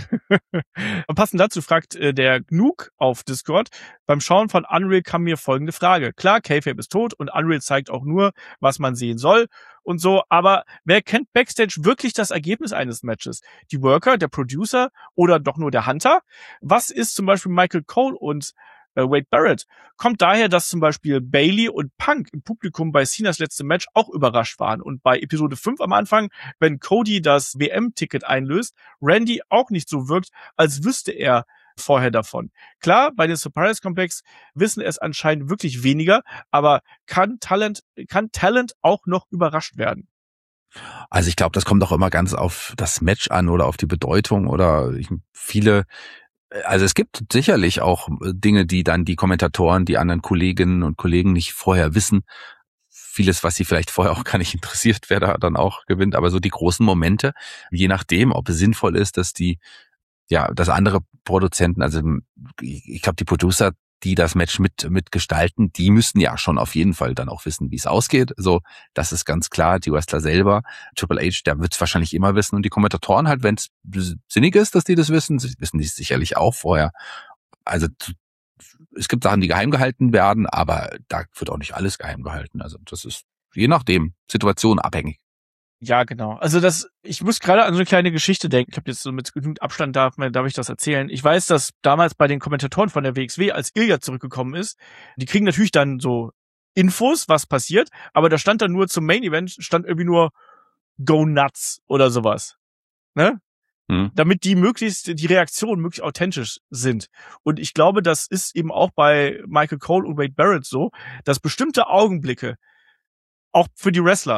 Und passend dazu fragt äh, der Gnuck auf Discord, beim Schauen von Unreal kam mir folgende Frage. Klar, Kayfabe ist tot und Unreal zeigt auch nur, was man sehen soll und so, aber wer kennt Backstage wirklich das Ergebnis eines Matches? Die Worker, der Producer oder doch nur der Hunter? Was ist zum Beispiel Michael Cole und Wade Barrett? Kommt daher, dass zum Beispiel Bayley und Punk im Publikum bei Cenas letztem Match auch überrascht waren und bei Episode fünf am Anfang, wenn Cody das W M-Ticket einlöst, Randy auch nicht so wirkt, als wüsste er vorher davon. Klar, bei den Surprise Complex wissen es anscheinend wirklich weniger, aber kann Talent, kann Talent auch noch überrascht werden? Also ich glaube, das kommt auch immer ganz auf das Match an oder auf die Bedeutung oder ich, viele Also es gibt sicherlich auch Dinge, die dann die Kommentatoren, die anderen Kolleginnen und Kollegen nicht vorher wissen. Vieles, was sie vielleicht vorher auch gar nicht interessiert, wer da dann auch gewinnt. Aber so die großen Momente, je nachdem, ob es sinnvoll ist, dass die, ja, dass andere Produzenten, also ich glaube, die Producer, die das Match mit mitgestalten, die müssten ja schon auf jeden Fall dann auch wissen, wie es ausgeht. So, das ist ganz klar. Die Wrestler selber, Triple H, der wird es wahrscheinlich immer wissen. Und die Kommentatoren halt, wenn es sinnig ist, dass die das wissen, wissen die es sicherlich auch vorher. Also es gibt Sachen, die geheim gehalten werden, aber da wird auch nicht alles geheim gehalten. Also das ist je nachdem, Situation abhängig. Ja, genau. Also das, ich muss gerade an so eine kleine Geschichte denken. Ich habe jetzt so mit genügend Abstand darf, darf ich das erzählen. Ich weiß, dass damals bei den Kommentatoren von der W X W, als Ilya zurückgekommen ist, die kriegen natürlich dann so Infos, was passiert, aber da stand dann nur zum Main Event, stand irgendwie nur Go Nuts oder sowas. Ne? Hm. Damit die möglichst, die Reaktionen möglichst authentisch sind. Und ich glaube, das ist eben auch bei Michael Cole und Wade Barrett so, dass bestimmte Augenblicke, auch für die Wrestler,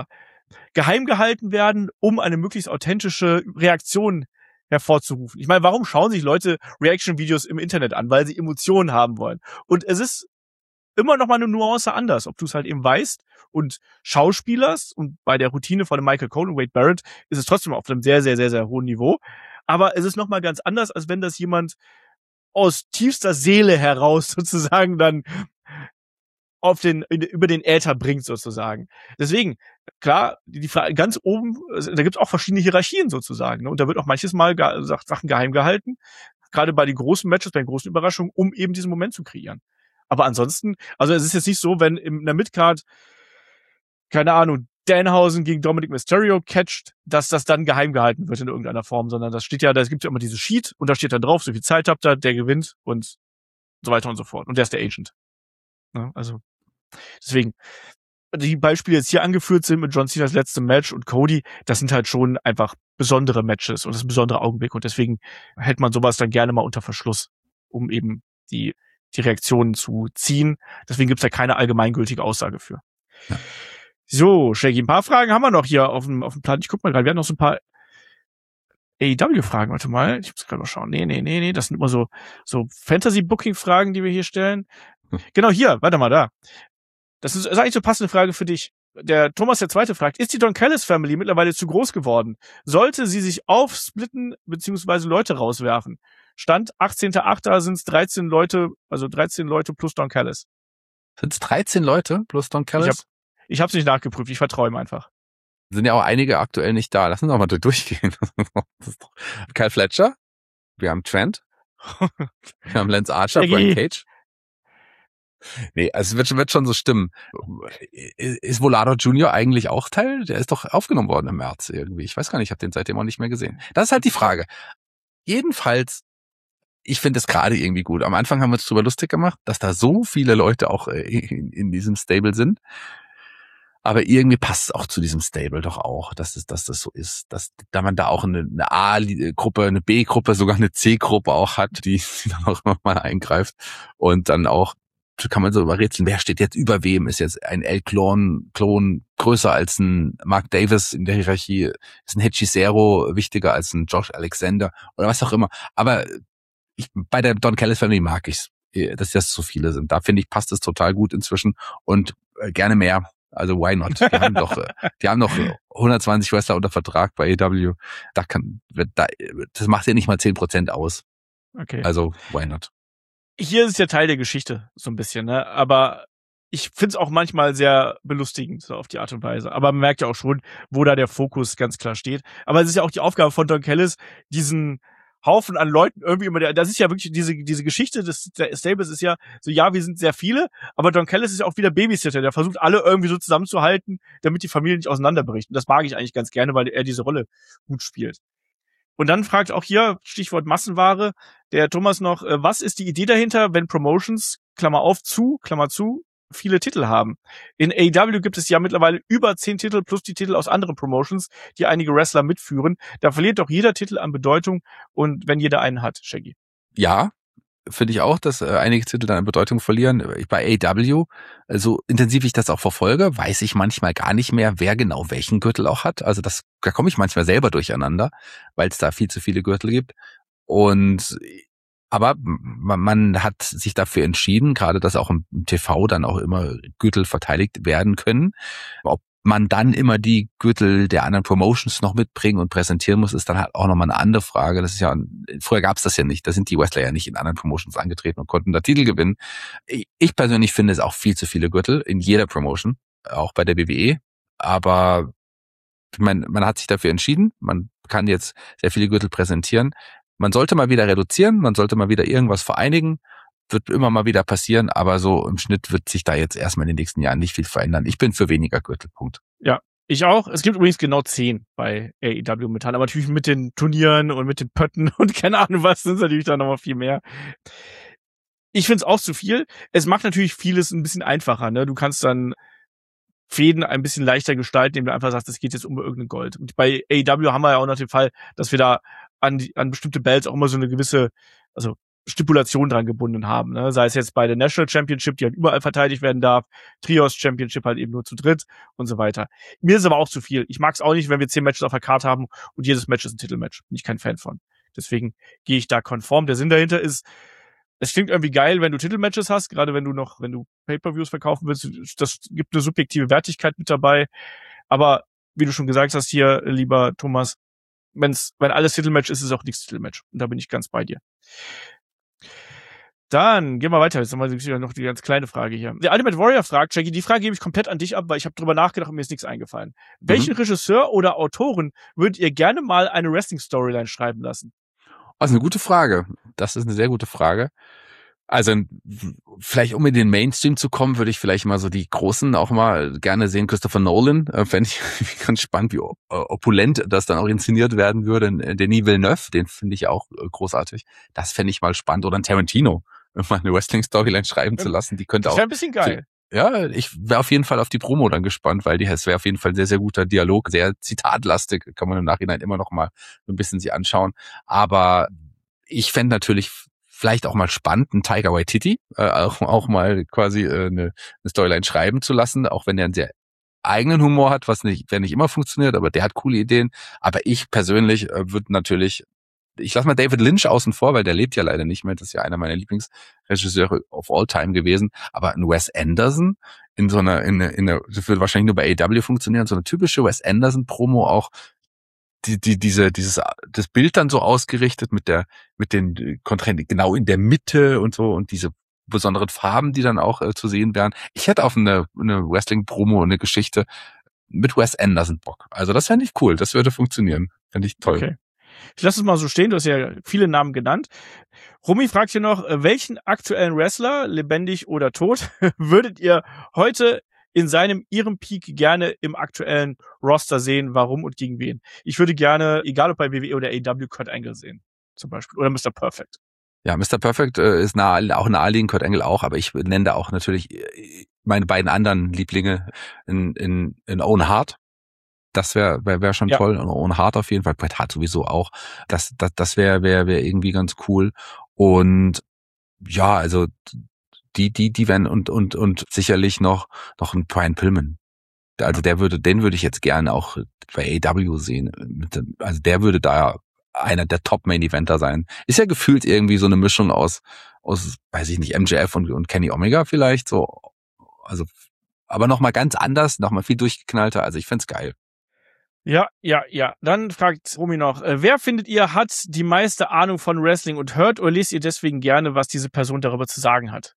geheim gehalten werden, um eine möglichst authentische Reaktion hervorzurufen. Ich meine, warum schauen sich Leute Reaction-Videos im Internet an? Weil sie Emotionen haben wollen. Und es ist immer noch mal eine Nuance anders, ob du es halt eben weißt und Schauspielers, und bei der Routine von Michael Cole und Wade Barrett ist es trotzdem auf einem sehr, sehr, sehr, sehr hohen Niveau. Aber es ist noch mal ganz anders, als wenn das jemand aus tiefster Seele heraus sozusagen dann auf den, über den Äther bringt sozusagen. Deswegen, klar, die Frage ganz oben, da gibt es auch verschiedene Hierarchien sozusagen, ne? Und da wird auch manches Mal ge- Sachen geheim gehalten, gerade bei den großen Matches, bei den großen Überraschungen, um eben diesen Moment zu kreieren. Aber ansonsten, also es ist jetzt nicht so, wenn in der Midcard, keine Ahnung, Danhausen gegen Dominic Mysterio catcht, dass das dann geheim gehalten wird in irgendeiner Form, sondern das steht ja, da gibt ja immer dieses Sheet und da steht dann drauf, so viel Zeit habt ihr, der gewinnt und so weiter und so fort. Und der ist der Agent. Ja, also deswegen, die Beispiele jetzt hier angeführt sind mit John Cenas letztem Match und Cody, das sind halt schon einfach besondere Matches und das ist ein besonderer Augenblick und deswegen hält man sowas dann gerne mal unter Verschluss, um eben die die Reaktionen zu ziehen. Deswegen gibt's da keine allgemeingültige Aussage für. Ja. So, Shaggy, ein paar Fragen haben wir noch hier auf dem auf dem Plan. Ich guck mal gerade, wir haben noch so ein paar A E W-Fragen. Warte mal, ich muss gerade mal schauen. Nee, nee, nee, nee, das sind immer so so Fantasy-Booking-Fragen, die wir hier stellen. Hm. Genau, hier, warte mal, da. Das ist, ist eigentlich so eine passende Frage für dich. Der Thomas der Zweite fragt, ist die Don Callis Family mittlerweile zu groß geworden? Sollte sie sich aufsplitten beziehungsweise Leute rauswerfen? Stand achtzehnter achter sind es dreizehn Leute, also dreizehn Leute plus Don Callis. Sind es dreizehn Leute plus Don Callis? Ich habe ich hab's nicht nachgeprüft, ich vertraue ihm einfach. Sind ja auch einige aktuell nicht da. Lass uns doch mal durchgehen. Das ist doch Kyle Fletcher, wir haben Trent, wir haben Lance Archer, Brian Cage. Nee, also es wird, wird schon so stimmen. Ist Volado Junior eigentlich auch Teil? Der ist doch aufgenommen worden im März irgendwie. Ich weiß gar nicht, ich habe den seitdem auch nicht mehr gesehen. Das ist halt die Frage. Jedenfalls, ich finde es gerade irgendwie gut. Am Anfang haben wir uns drüber lustig gemacht, dass da so viele Leute auch in, in diesem Stable sind. Aber irgendwie passt es auch zu diesem Stable doch auch, dass es, dass das so ist, dass da man da auch eine, eine A-Gruppe, eine B-Gruppe, sogar eine C-Gruppe auch hat, die, die dann auch immer mal eingreift und dann auch kann man so überrätseln, wer steht jetzt über wem? Ist jetzt ein El-Klon Klon größer als ein Mark Davis in der Hierarchie? Ist ein Hechicero wichtiger als ein Josh Alexander? Oder was auch immer. Aber ich, bei der Don Callis Family mag ich's, dass das so viele sind. Da finde ich, passt es total gut inzwischen und äh, gerne mehr. Also why not? Die haben doch, die haben doch hundertzwanzig Wrestler unter Vertrag bei A E W. Da kann, da, das macht ja nicht mal zehn Prozent aus. Okay. Also why not? Hier ist es ja Teil der Geschichte, so ein bisschen, ne? Aber ich find's auch manchmal sehr belustigend, so auf die Art und Weise. Aber man merkt ja auch schon, wo da der Fokus ganz klar steht. Aber es ist ja auch die Aufgabe von Don Callis, diesen Haufen an Leuten irgendwie immer, der, das ist ja wirklich diese, diese Geschichte des Stables ist ja so, ja, wir sind sehr viele, aber Don Callis ist ja auch wieder Babysitter, der versucht alle irgendwie so zusammenzuhalten, damit die Familie nicht auseinanderbricht. Und das mag ich eigentlich ganz gerne, weil er diese Rolle gut spielt. Und dann fragt auch hier, Stichwort Massenware, der Thomas noch, äh, was ist die Idee dahinter, wenn Promotions, Klammer auf, zu, Klammer zu, viele Titel haben? In A E W gibt es ja mittlerweile über zehn Titel plus die Titel aus anderen Promotions, die einige Wrestler mitführen. Da verliert doch jeder Titel an Bedeutung und wenn jeder einen hat, Shaggy. Ja, finde ich auch, dass äh, einige Titel dann an Bedeutung verlieren. Bei A E W, so intensiv ich das auch verfolge, weiß ich manchmal gar nicht mehr, wer genau welchen Gürtel auch hat. Also das, da komme ich manchmal selber durcheinander, weil es da viel zu viele Gürtel gibt. Und aber man, man hat sich dafür entschieden, gerade dass auch im T V dann auch immer Gürtel verteidigt werden können. Ob man dann immer die Gürtel der anderen Promotions noch mitbringen und präsentieren muss, ist dann halt auch nochmal eine andere Frage. Das ist ja, früher gab's das ja nicht. Da sind die Wrestler ja nicht in anderen Promotions angetreten und konnten da Titel gewinnen. Ich persönlich finde es auch viel zu viele Gürtel in jeder Promotion, auch bei der B W E. Aber man, man hat sich dafür entschieden. Man kann jetzt sehr viele Gürtel präsentieren. Man sollte mal wieder reduzieren, man sollte mal wieder irgendwas vereinigen. Wird immer mal wieder passieren, aber so im Schnitt wird sich da jetzt erstmal in den nächsten Jahren nicht viel verändern. Ich bin für weniger Gürtelpunkt. Ja, ich auch. Es gibt übrigens genau zehn bei A E W momentan, aber natürlich mit den Turnieren und mit den Pötten und keine Ahnung was, sind es natürlich dann nochmal viel mehr. Ich finde es auch zu viel. Es macht natürlich vieles ein bisschen einfacher, ne? Du kannst dann Fäden ein bisschen leichter gestalten, indem du einfach sagst, es geht jetzt um irgendein Gold. Und bei A E W haben wir ja auch noch den Fall, dass wir da an die, an bestimmte Belts auch immer so eine gewisse, also Stipulationen dran gebunden haben, ne? Sei es jetzt bei der National Championship, die halt überall verteidigt werden darf, Trios Championship halt eben nur zu dritt und so weiter. Mir ist aber auch zu viel. Ich mag es auch nicht, wenn wir zehn Matches auf der Karte haben und jedes Match ist ein Titelmatch. Bin ich kein Fan von. Deswegen gehe ich da konform. Der Sinn dahinter ist, es klingt irgendwie geil, wenn du Titelmatches hast, gerade wenn du noch, wenn du Pay-Per-Views verkaufen willst. Das gibt eine subjektive Wertigkeit mit dabei. Aber wie du schon gesagt hast hier, lieber Thomas, wenn's, wenn alles Titelmatch ist, ist es auch nichts Titelmatch. Und da bin ich ganz bei dir. Dann gehen wir weiter. Jetzt haben wir noch die ganz kleine Frage hier. Der Ultimate Warrior fragt, Jackie, die Frage gebe ich komplett an dich ab, weil ich habe drüber nachgedacht und mir ist nichts eingefallen. Mhm. Welchen Regisseur oder Autoren würdet ihr gerne mal eine Wrestling-Storyline schreiben lassen? Also eine gute Frage. Das ist eine sehr gute Frage. Also vielleicht, um in den Mainstream zu kommen, würde ich vielleicht mal so die Großen auch mal gerne sehen. Christopher Nolan, äh, fände ich ganz spannend, wie opulent das dann auch inszeniert werden würde. Denis Villeneuve, den finde ich auch großartig. Das fände ich mal spannend. Oder ein Tarantino, mal eine Wrestling-Storyline schreiben zu lassen. Die könnte auch. Das wäre ein bisschen geil. Ja, ich wäre auf jeden Fall auf die Promo dann gespannt, weil die, es wäre auf jeden Fall ein sehr, sehr guter Dialog, sehr zitatlastig, kann man im Nachhinein immer noch mal ein bisschen sich anschauen. Aber ich fände natürlich vielleicht auch mal spannend, einen Taika Waititi äh, auch, auch mal quasi äh, eine, eine Storyline schreiben zu lassen, auch wenn er einen sehr eigenen Humor hat, was nicht, der nicht immer funktioniert, aber der hat coole Ideen. Aber ich persönlich äh, würde natürlich, ich lasse mal David Lynch außen vor, weil der lebt ja leider nicht mehr, das ist ja einer meiner Lieblingsregisseure of all time gewesen, aber ein Wes Anderson in so einer, in, in einer, das würde wahrscheinlich nur bei A E W funktionieren, so eine typische Wes Anderson-Promo auch, die, die, diese, dieses, das Bild dann so ausgerichtet mit der, mit den Kontrahenten genau in der Mitte und so und diese besonderen Farben, die dann auch äh, zu sehen wären. Ich hätte auf eine, eine Wrestling-Promo, eine Geschichte mit Wes Anderson Bock. Also das fände ich cool, das würde funktionieren. Fände ich toll. Okay. Ich lasse es mal so stehen, du hast ja viele Namen genannt. Rumi fragt hier noch, welchen aktuellen Wrestler, lebendig oder tot, würdet ihr heute in seinem, ihrem Peak gerne im aktuellen Roster sehen, warum und gegen wen? Ich würde gerne, egal ob bei W W E oder A E W, Kurt Angle sehen, zum Beispiel. Oder Mister Perfect. Ja, Mister Perfect äh, ist nah, auch naheliegend, Kurt Angle auch, aber ich nenne da auch natürlich meine beiden anderen Lieblinge in, in, in Owen Hart. Das wäre wär, wär schon ja. toll. Und Owen Hart auf jeden Fall, Bret Hart sowieso auch. Das, das, das wäre wär, wär irgendwie ganz cool. Und ja, also die, die, die werden und, und, und sicherlich noch, noch ein Brian Pillman. Also der würde, den würde ich jetzt gerne auch bei A E W sehen. Also der würde da einer der Top-Main-Eventer sein. Ist ja gefühlt irgendwie so eine Mischung aus, aus, weiß ich nicht, M J F und, und Kenny Omega vielleicht so. Also, aber nochmal ganz anders, nochmal viel durchgeknallter. Also ich find's geil. Ja, ja, ja. Dann fragt Romy noch, äh, wer findet ihr hat die meiste Ahnung von Wrestling und hört oder lest ihr deswegen gerne, was diese Person darüber zu sagen hat?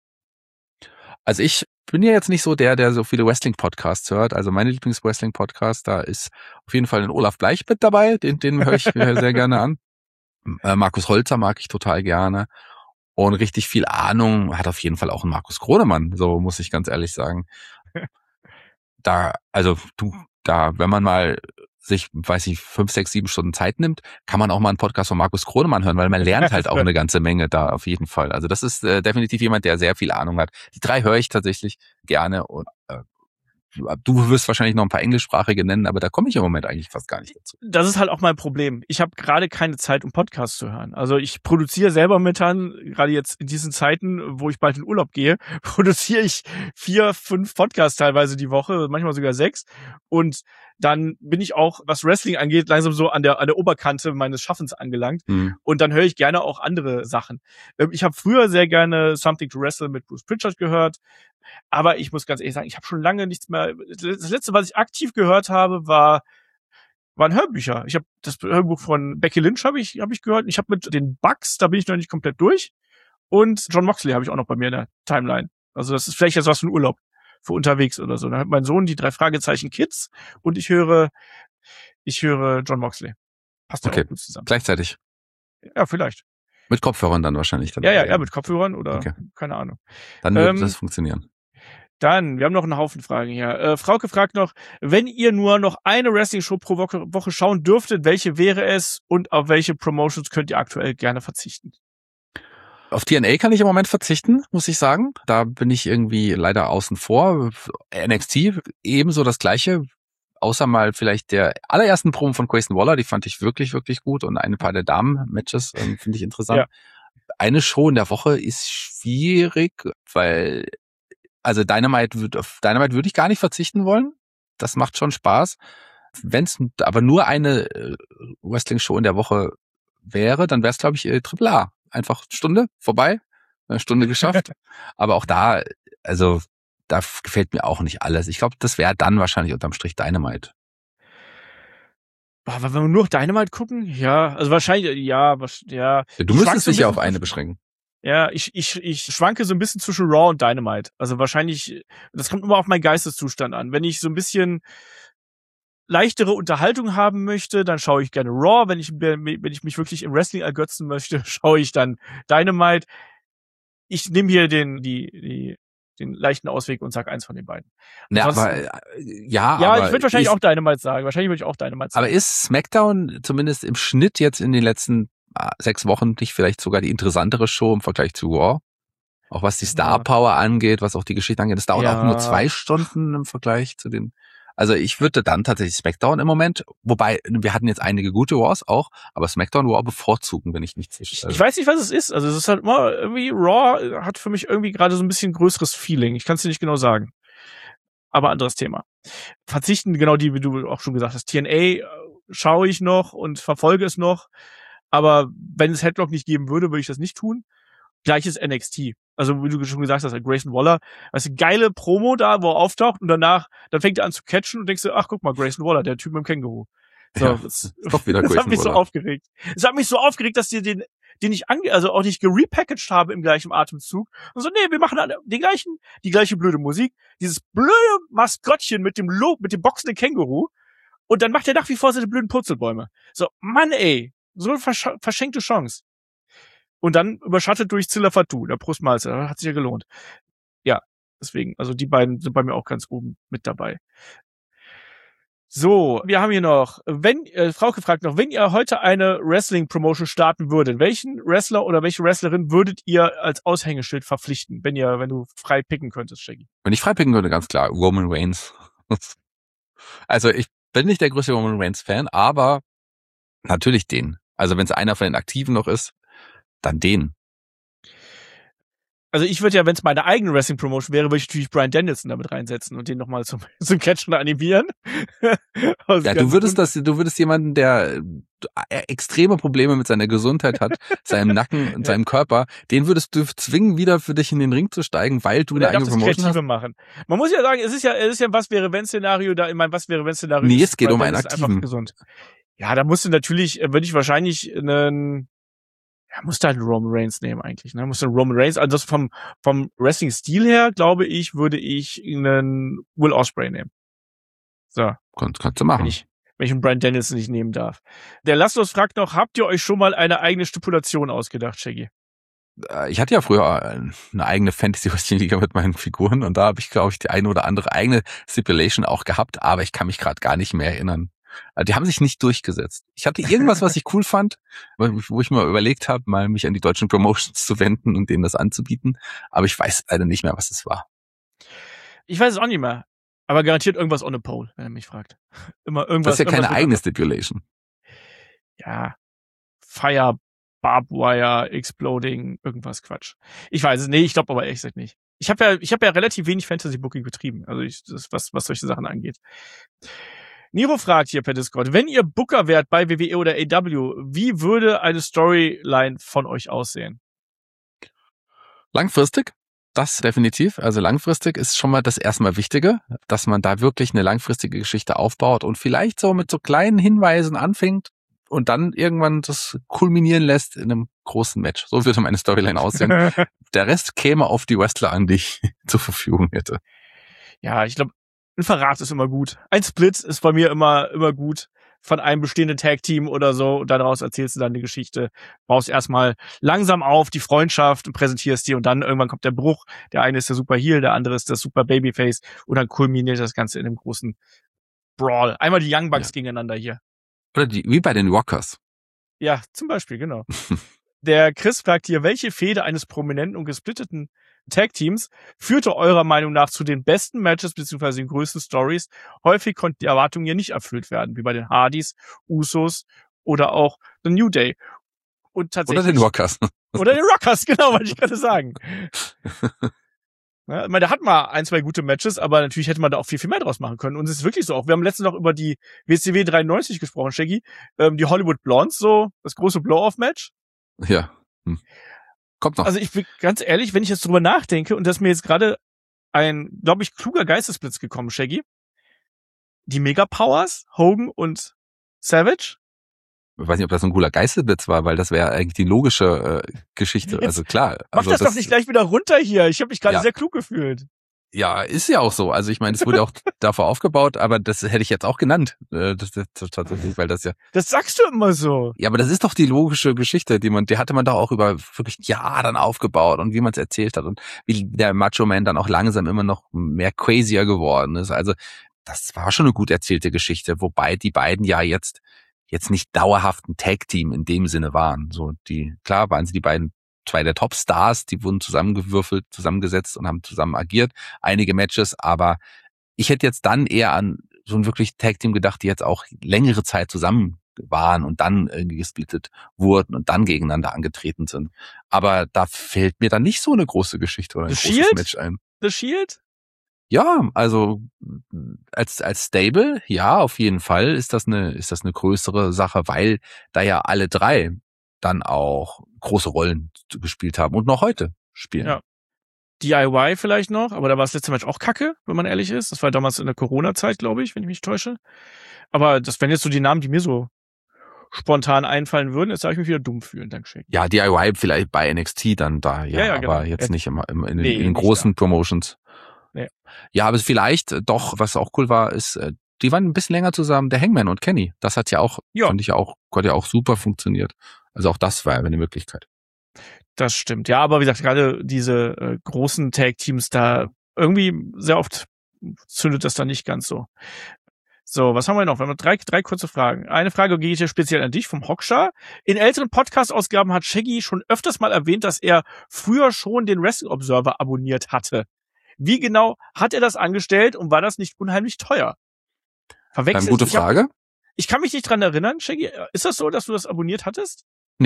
Also ich bin ja jetzt nicht so der, der so viele Wrestling-Podcasts hört. Also meine Lieblings-Wrestling-Podcast, da ist auf jeden Fall ein Olaf Bleich mit dabei. Den, den höre ich sehr gerne an. Äh, Markus Holzer mag ich total gerne. Und richtig viel Ahnung hat auf jeden Fall auch ein Markus Kronemann. So muss ich ganz ehrlich sagen. Da, also du, da, wenn man mal sich, weiß ich, fünf, sechs, sieben Stunden Zeit nimmt, kann man auch mal einen Podcast von Markus Kronemann hören, weil man lernt halt auch eine ganze Menge da auf jeden Fall. Also das ist äh, definitiv jemand, der sehr viel Ahnung hat. Die drei höre ich tatsächlich gerne und äh, du wirst wahrscheinlich noch ein paar englischsprachige nennen, aber da komme ich im Moment eigentlich fast gar nicht dazu. Das ist halt auch mein Problem. Ich habe gerade keine Zeit, um Podcasts zu hören. Also ich produziere selber momentan, gerade jetzt in diesen Zeiten, wo ich bald in Urlaub gehe, produziere ich vier, fünf Podcasts teilweise die Woche, manchmal sogar sechs. Und dann bin ich auch, was Wrestling angeht, langsam so an der an der Oberkante meines Schaffens angelangt. Mhm. Und dann höre ich gerne auch andere Sachen. Ich habe früher sehr gerne Something to Wrestle mit Bruce Pritchard gehört. Aber ich muss ganz ehrlich sagen, ich habe schon lange nichts mehr. Das letzte, was ich aktiv gehört habe, war waren Hörbücher. Ich habe das Hörbuch von Becky Lynch habe ich habe ich gehört. Ich habe mit den Bugs, da bin ich noch nicht komplett durch. Und John Moxley habe ich auch noch bei mir in der Timeline. Also das ist vielleicht jetzt was für einen Urlaub, für unterwegs oder so. Da hat mein Sohn die drei Fragezeichen Kids und ich höre ich höre John Moxley. Passt ja okay. auch gut zusammen. Gleichzeitig. Ja, vielleicht. Mit Kopfhörern dann wahrscheinlich. Dann ja, ja, ja, mit Kopfhörern oder okay. keine Ahnung. Dann wird ähm, das funktionieren. Dann, wir haben noch einen Haufen Fragen hier. Äh, Frauke fragt noch, wenn ihr nur noch eine Wrestling-Show pro Woche, Woche schauen dürftet, welche wäre es und auf welche Promotions könnt ihr aktuell gerne verzichten? Auf T N A kann ich im Moment verzichten, muss ich sagen. Da bin ich irgendwie leider außen vor. N X T ebenso das Gleiche. Außer mal vielleicht der allerersten Promo von Grayson Waller, die fand ich wirklich, wirklich gut. Und ein paar der Damen-Matches ähm, finde ich interessant. Ja. eine Show in der Woche ist schwierig, weil, also Dynamite wird, auf Dynamite würde ich gar nicht verzichten wollen. Das macht schon Spaß. Wenn es aber nur eine äh, Wrestling-Show in der Woche wäre, dann wäre es, glaube ich, äh, Triple A. Einfach Stunde vorbei, eine Stunde geschafft. Aber auch da, also da gefällt mir auch nicht alles. Ich glaube, das wäre dann wahrscheinlich unterm Strich Dynamite. Wenn wir nur auf Dynamite gucken, ja, also wahrscheinlich, ja, was, ja. ja du müsstest dich ja auf eine beschränken. Ja, ich, ich, ich schwanke so ein bisschen zwischen Raw und Dynamite. Also wahrscheinlich, das kommt immer auf meinen Geisteszustand an. Wenn ich so ein bisschen leichtere Unterhaltung haben möchte, dann schaue ich gerne Raw. Wenn ich, wenn ich mich wirklich im Wrestling ergötzen möchte, schaue ich dann Dynamite. Ich nehme hier den, die, die, den leichten Ausweg und sag eins von den beiden. Ja, aber, ja, ja, aber ich würde wahrscheinlich ist, auch Dynamite sagen. Wahrscheinlich würde ich auch Dynamite sagen. Aber ist SmackDown zumindest im Schnitt jetzt in den letzten ah, sechs Wochen nicht vielleicht sogar die interessantere Show im Vergleich zu Raw? Auch was die Star Power ja. angeht, was auch die Geschichte angeht. Das dauert ja. auch nur zwei Stunden im Vergleich zu den. Also ich würde dann tatsächlich SmackDown im Moment, wobei wir hatten jetzt einige gute Raws auch, aber SmackDown Raw bevorzugen, wenn ich nichts. Also ich weiß nicht, was es ist. Also es ist halt immer irgendwie, Raw hat für mich irgendwie gerade so ein bisschen größeres Feeling. Ich kann es dir nicht genau sagen. Aber anderes Thema. Verzichten, genau die, wie du auch schon gesagt hast. T N A schaue ich noch und verfolge es noch. Aber wenn es Headlock nicht geben würde, würde ich das nicht tun. Gleiches N X T. Also wie du schon gesagt hast, Grayson Waller, weißt du, geile Promo da, wo er auftaucht und danach, dann fängt er an zu catchen und denkst du, ach guck mal, Grayson Waller, der Typ mit dem Känguru. So, ja, das, doch wieder das Grayson hat mich Waller. so aufgeregt. Es hat mich so aufgeregt, dass die den, den ich ange, also auch nicht gerepackaged habe im gleichen Atemzug. Und so, nee, wir machen alle den gleichen, die gleiche blöde Musik, dieses blöde Maskottchen mit dem Lob, mit dem boxenden Känguru. Und dann macht er nach wie vor seine blöden Purzelbäume. So, Mann ey, so eine versch- verschenkte Chance. Und dann überschattet durch Zilla Fatu, der Brustmalzer, hat sich ja gelohnt. Ja, deswegen, also die beiden sind bei mir auch ganz oben mit dabei. So, wir haben hier noch, wenn, äh, Frauke fragt noch, wenn ihr heute eine Wrestling-Promotion starten würdet, welchen Wrestler oder welche Wrestlerin würdet ihr als Aushängeschild verpflichten, wenn ihr, wenn du frei picken könntest, Shaggy? Wenn ich frei picken würde, ganz klar, Roman Reigns. Also ich bin nicht der größte Roman Reigns-Fan, aber natürlich den. Also wenn es einer von den Aktiven noch ist, dann den. Also ich würde ja, wenn es meine eigene Wrestling-Promotion wäre, würde ich natürlich Bryan Danielson damit reinsetzen und den nochmal zum, zum Catchen animieren. Ja, du würdest das, du würdest jemanden, der extreme Probleme mit seiner Gesundheit hat, seinem Nacken und seinem Körper, den würdest du zwingen, wieder für dich in den Ring zu steigen, weil du eine eigene Promotion hast. Machen. Man muss ja sagen, es ist ja, es ist ja ein Was-wäre-wenn-Szenario da, in meinem Was-wäre-wenn-Szenario. Nee, es geht um einen Aktiven. Gesund. Ja, da musst du natürlich, würde ich wahrscheinlich einen, ja, musst du halt einen Roman Reigns nehmen eigentlich, ne? Musst du einen Roman Reigns, also das vom, vom Wrestling-Stil her, glaube ich, würde ich einen Will Ospreay nehmen. So. Kannst, kannst du machen. Wenn ich, wenn ich einen Bryan Danielson nicht nehmen darf. Der Laszlos fragt noch, habt ihr euch schon mal eine eigene Stipulation ausgedacht, Shaggy? Ich hatte ja früher eine eigene Fantasy-Wrestling-Liga mit meinen Figuren und da habe ich, glaube ich, die eine oder andere eigene Stipulation auch gehabt, aber ich kann mich gerade gar nicht mehr erinnern. Die haben sich nicht durchgesetzt. Ich hatte irgendwas, was ich cool fand, wo ich mir überlegt habe, mal mich an die deutschen Promotions zu wenden und denen das anzubieten. Aber ich weiß leider nicht mehr, was es war. Ich weiß es auch nicht mehr. Aber garantiert irgendwas on a pole, wenn er mich fragt. Immer irgendwas. Das ist ja keine eigene Stipulation. Ja. Fire, Barbed Wire, Exploding, irgendwas Quatsch. Ich weiß es, nee, ich glaube aber ehrlich gesagt nicht. Ich habe ja, ich habe ja relativ wenig Fantasy-Booking betrieben. Also ich, das, was, was solche Sachen angeht. Niro fragt hier per Discord, wenn ihr Booker wärt bei W W E oder A E W, wie würde eine Storyline von euch aussehen? Langfristig, das definitiv. Also langfristig ist schon mal das erstmal Wichtige, dass man da wirklich eine langfristige Geschichte aufbaut und vielleicht so mit so kleinen Hinweisen anfängt und dann irgendwann das kulminieren lässt in einem großen Match. So würde meine Storyline aussehen. Der Rest käme auf die Wrestler an, die ich zur Verfügung hätte. Ja, ich glaube, ein Verrat ist immer gut. Ein Split ist bei mir immer immer gut von einem bestehenden Tag-Team oder so und daraus erzählst du dann die Geschichte. Baust erstmal langsam auf die Freundschaft und präsentierst die und dann irgendwann kommt der Bruch. Der eine ist der Super Heel, der andere ist der Super Babyface und dann kulminiert das Ganze in einem großen Brawl. Einmal die Young Bucks ja. gegeneinander hier. Oder die, wie bei den Rockers. Ja, zum Beispiel, genau. Der Chris fragt hier, welche Fehde eines prominenten und gesplitteten Tag-Teams führte eurer Meinung nach zu den besten Matches bzw. den größten Stories? Häufig konnten die Erwartungen ja nicht erfüllt werden, wie bei den Hardys, Usos oder auch The New Day. Und tatsächlich, oder den Rockers. Oder den Rockers, genau, wollte ich gerade sagen. Ja, ich meine, der hat mal ein, zwei gute Matches, aber natürlich hätte man da auch viel, viel mehr draus machen können. Und es ist wirklich so auch. Wir haben letztens noch über die W C W dreiundneunzig gesprochen, Shaggy. Ähm, die Hollywood Blondes, so das große Blow-Off-Match. Ja. Hm. Kommt noch. Also ich bin ganz ehrlich, wenn ich jetzt drüber nachdenke, und das ist mir jetzt gerade ein, glaube ich, kluger Geistesblitz gekommen, Shaggy. Die Mega-Powers, Hogan und Savage. Ich weiß nicht, ob das ein cooler Geistesblitz war, weil das wäre eigentlich die logische äh, Geschichte. Jetzt also klar. Mach Also das, das doch nicht gleich wieder runter hier. Ich habe mich gerade ja. sehr klug gefühlt. Ja, ist ja auch so. Also ich meine, es wurde auch davor aufgebaut, aber das hätte ich jetzt auch genannt. Äh, das, das, das tatsächlich, weil das ja. Das sagst du immer so. Ja, aber das ist doch die logische Geschichte, die man, die hatte man doch auch über wirklich Jahre dann aufgebaut und wie man es erzählt hat und wie der Macho Man dann auch langsam immer noch mehr crazier geworden ist. Also das war schon eine gut erzählte Geschichte, wobei die beiden ja jetzt jetzt nicht dauerhaft ein Tag-Team in dem Sinne waren. So die, klar waren sie die beiden, zwei der Top-Stars, die wurden zusammengewürfelt, zusammengesetzt und haben zusammen agiert. Einige Matches, aber ich hätte jetzt dann eher an so ein wirklich Tag-Team gedacht, die jetzt auch längere Zeit zusammen waren und dann irgendwie gesplittet wurden und dann gegeneinander angetreten sind. Aber da fällt mir dann nicht so eine große Geschichte oder ein The großes Shield? Match ein. The Shield? Ja, also als als Stable, ja, auf jeden Fall ist das eine ist das eine größere Sache, weil da ja alle drei dann auch große Rollen gespielt haben und noch heute spielen. Ja. D I Y vielleicht noch, aber da war das letzte Match auch kacke, wenn man ehrlich ist. Das war damals in der Corona-Zeit, glaube ich, wenn ich mich täusche. Aber das wären jetzt so die Namen, die mir so spontan einfallen würden. Jetzt darf ich mich wieder dumm fühlen, danke schön. Ja, D I Y vielleicht bei N X T dann da, ja, Ja, ja, aber genau. jetzt nicht immer im, in, Nee, in den nicht großen da. Promotions. Nee. Ja, aber vielleicht doch, was auch cool war, ist, äh, die waren ein bisschen länger zusammen, der Hangman und Kenny. Das hat ja auch, Ja. fand ich ja auch, hat ja auch super funktioniert. Also auch das war ja eine Möglichkeit. Das stimmt. Ja, aber wie gesagt, gerade diese äh, großen Tag-Teams da irgendwie sehr oft zündet das dann nicht ganz so. So, was haben wir noch? Wir haben noch drei, drei kurze Fragen. Eine Frage geht hier speziell an dich vom Hockstar. In älteren Podcast-Ausgaben hat Shaggy schon öfters mal erwähnt, dass er früher schon den Wrestling Observer abonniert hatte. Wie genau hat er das angestellt und war das nicht unheimlich teuer? Verwechselt? Eine gute Ich hab- Frage. Ich kann mich nicht dran erinnern, Shaggy. Ist das so, dass du das abonniert hattest?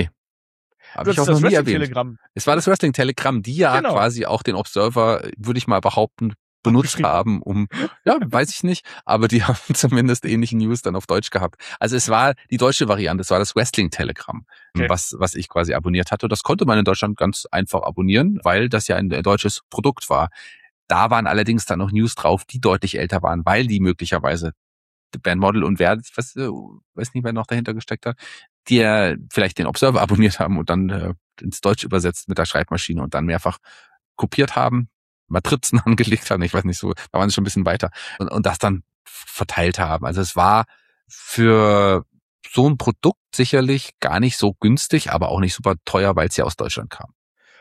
Habe Du ich auch hattest noch das nie erwähnt. Wrestling-Telegramm. Es war das Wrestling-Telegramm, die ja Genau. quasi auch den Observer, würde ich mal behaupten, benutzt Abgeschrieben. haben, um, ja, weiß ich nicht, aber die haben zumindest ähnliche News dann auf Deutsch gehabt. Also es war die deutsche Variante, es war das Wrestling-Telegramm, Okay. was, was ich quasi abonniert hatte. Das konnte man in Deutschland ganz einfach abonnieren, weil das ja ein deutsches Produkt war. Da waren allerdings dann noch News drauf, die deutlich älter waren, weil die möglicherweise Bandmodel und wer, was, äh, weiß nicht, wer noch dahinter gesteckt hat, die ja vielleicht den Observer abonniert haben und dann äh, ins Deutsch übersetzt mit der Schreibmaschine und dann mehrfach kopiert haben, Matrizen angelegt haben, ich weiß nicht so, da waren sie schon ein bisschen weiter und, und das dann verteilt haben. Also es war für so ein Produkt sicherlich gar nicht so günstig, aber auch nicht super teuer, weil es ja aus Deutschland kam.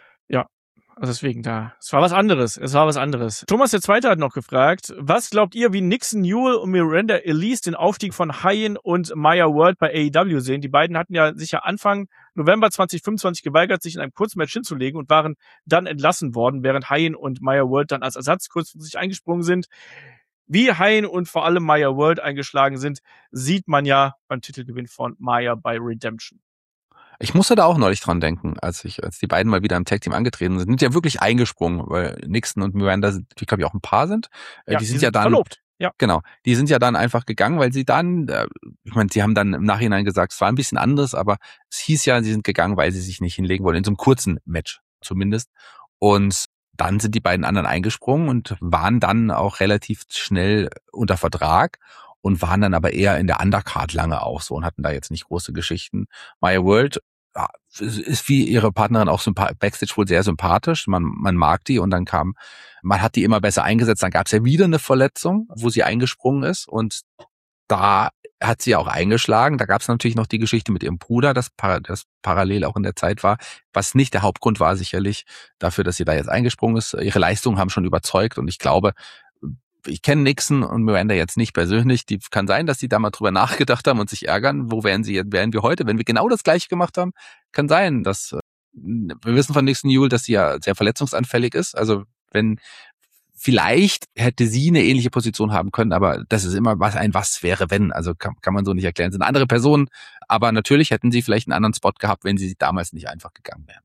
Also deswegen da. Es war was anderes. Es war was anderes. Thomas der Zweite hat noch gefragt, was glaubt ihr, wie Nixon Newell und Miranda Elise den Aufstieg von Hyen und Maya World bei A E W sehen? Die beiden hatten ja sich ja Anfang November zwanzig fünfundzwanzig geweigert, sich in einem Kurzmatch hinzulegen und waren dann entlassen worden, während Hyen und Maya World dann als Ersatz kurzfristig eingesprungen sind. Wie Hyen und vor allem Maya World eingeschlagen sind, sieht man ja beim Titelgewinn von Maya bei Redemption. Ich musste da auch neulich dran denken, als ich, als die beiden mal wieder im Tag-Team angetreten sind, sind ja wirklich eingesprungen, weil Nixon und Miranda, die glaube ich auch ein Paar sind. Äh, die sind ja dann, verlobt. Ja. genau, die sind ja dann einfach gegangen, weil sie dann, äh, ich meine, sie haben dann im Nachhinein gesagt, es war ein bisschen anders, aber es hieß ja, sie sind gegangen, weil sie sich nicht hinlegen wollen, in so einem kurzen Match zumindest. Und dann sind die beiden anderen eingesprungen und waren dann auch relativ schnell unter Vertrag und waren dann aber eher in der Undercard lange auch so und hatten da jetzt nicht große Geschichten. Maya World ja, ist wie ihre Partnerin auch sympath- Backstage wohl sehr sympathisch. Man, man mag die und dann kam, man hat die immer besser eingesetzt. Dann gab es ja wieder eine Verletzung, wo sie eingesprungen ist und da hat sie auch eingeschlagen. Da gab es natürlich noch die Geschichte mit ihrem Bruder, das, par- das parallel auch in der Zeit war, was nicht der Hauptgrund war sicherlich dafür, dass sie da jetzt eingesprungen ist. Ihre Leistungen haben schon überzeugt und ich glaube, ich kenne Nixon und Miranda jetzt nicht persönlich. Die kann sein, dass die da mal drüber nachgedacht haben und sich ärgern. Wo wären sie, wären wir heute, wenn wir genau das Gleiche gemacht haben? Kann sein, dass wir wissen von Nixon Newell, dass sie ja sehr verletzungsanfällig ist. Also wenn vielleicht hätte sie eine ähnliche Position haben können, aber das ist immer was ein was wäre wenn. Also kann, kann man so nicht erklären. Das sind andere Personen, aber natürlich hätten sie vielleicht einen anderen Spot gehabt, wenn sie damals nicht einfach gegangen wären.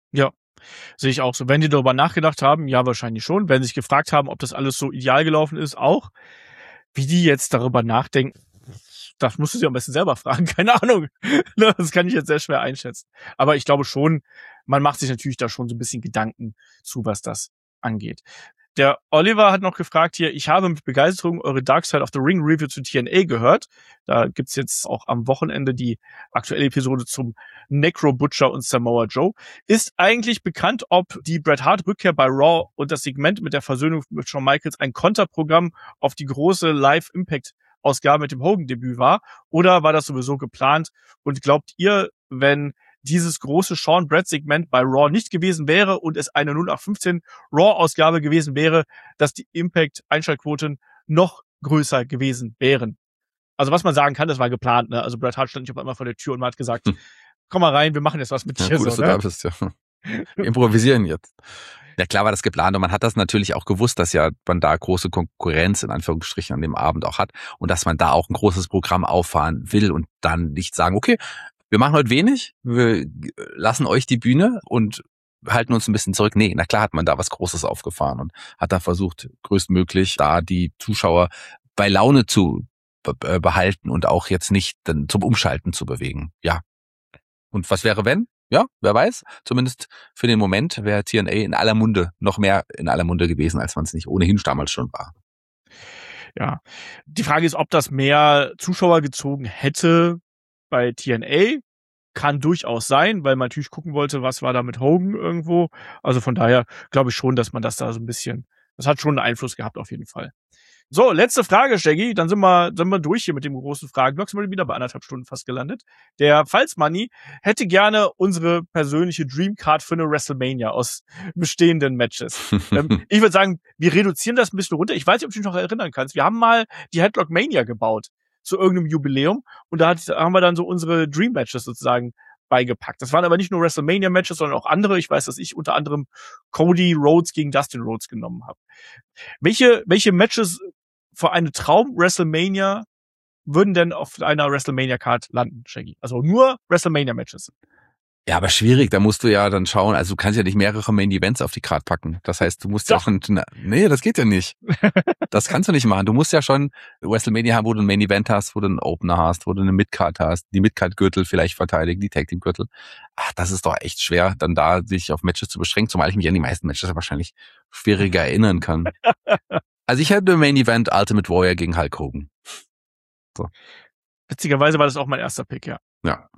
Ja, sehe ich auch so. Wenn die darüber nachgedacht haben, ja, wahrscheinlich schon. Wenn sie sich gefragt haben, ob das alles so ideal gelaufen ist, auch. Wie die jetzt darüber nachdenken, das musst du sie am besten selber fragen. Keine Ahnung. Das kann ich jetzt sehr schwer einschätzen. Aber ich glaube schon, man macht sich natürlich da schon so ein bisschen Gedanken zu, was das angeht. Der Oliver hat noch gefragt hier, ich habe mit Begeisterung eure Dark Side of the Ring Review zu T N A gehört. Da gibt's jetzt auch am Wochenende die aktuelle Episode zum Necro Butcher und Samoa Joe. Ist eigentlich bekannt, ob die Bret Hart Rückkehr bei Raw und das Segment mit der Versöhnung mit Shawn Michaels ein Konterprogramm auf die große Live Impact Ausgabe mit dem Hogan-Debüt war? Oder war das sowieso geplant? Und glaubt ihr, wenn dieses große Sean-Brett-Segment bei Raw nicht gewesen wäre und es eine null acht fünfzehn Raw-Ausgabe gewesen wäre, dass die Impact-Einschaltquoten noch größer gewesen wären? Also was man sagen kann, das war geplant. Ne? Also Bret Hart stand nicht auf einmal vor der Tür und man hat gesagt, hm. komm mal rein, wir machen jetzt was mit dir. Ja, gut, so, dass du ne? da bist, ja. Wir improvisieren jetzt. Ja, klar war das geplant und man hat das natürlich auch gewusst, dass ja man da große Konkurrenz in Anführungsstrichen an dem Abend auch hat und dass man da auch ein großes Programm auffahren will und dann nicht sagen, okay, wir machen heute wenig, wir lassen euch die Bühne und halten uns ein bisschen zurück. Nee, na klar hat man da was Großes aufgefahren und hat da versucht, größtmöglich da die Zuschauer bei Laune zu be- behalten und auch jetzt nicht dann zum Umschalten zu bewegen. Ja. Und was wäre, wenn? Ja, wer weiß. Zumindest für den Moment wäre T N A in aller Munde, noch mehr in aller Munde gewesen, als man es nicht ohnehin damals schon war. Ja. Die Frage ist, ob das mehr Zuschauer gezogen hätte bei T N A. Kann durchaus sein, weil man natürlich gucken wollte, was war da mit Hogan irgendwo. Also von daher glaube ich schon, dass man das da so ein bisschen, das hat schon einen Einfluss gehabt auf jeden Fall. So, letzte Frage, Shaggy. Dann sind wir, sind wir durch hier mit dem großen Fragenblock. Sind wir wieder bei anderthalb Stunden fast gelandet. Der Pfalzmanni hätte gerne unsere persönliche Dreamcard für eine WrestleMania aus bestehenden Matches. ähm, ich würde sagen, wir reduzieren das ein bisschen runter. Ich weiß nicht, ob du dich noch erinnern kannst. Wir haben mal die Headlock Mania gebaut zu irgendeinem Jubiläum und da, hat, da haben wir dann so unsere Dream Matches sozusagen beigepackt. Das waren aber nicht nur WrestleMania Matches, sondern auch andere. Ich weiß, dass ich unter anderem Cody Rhodes gegen Dustin Rhodes genommen habe. Welche, welche Matches für eine Traum-WrestleMania würden denn auf einer WrestleMania-Card landen, Shaggy? Also nur WrestleMania-Matches. Ja, aber schwierig, da musst du ja dann schauen, also du kannst ja nicht mehrere Main-Events auf die Card packen. Das heißt, du musst Doch. ja schon, nee, das geht ja nicht. Das kannst du nicht machen. Du musst ja schon WrestleMania haben, wo du ein Main-Event hast, wo du einen Opener hast, wo du eine Mid-Card hast, die Mid-Card-Gürtel vielleicht verteidigen, die Tag-Team-Gürtel. Ach, das ist doch echt schwer, dann da sich auf Matches zu beschränken, zumal ich mich an die meisten Matches wahrscheinlich schwieriger erinnern kann. Also ich hätte Main-Event Ultimate Warrior gegen Hulk Hogan. So. Witzigerweise war das auch mein erster Pick, ja. Ja.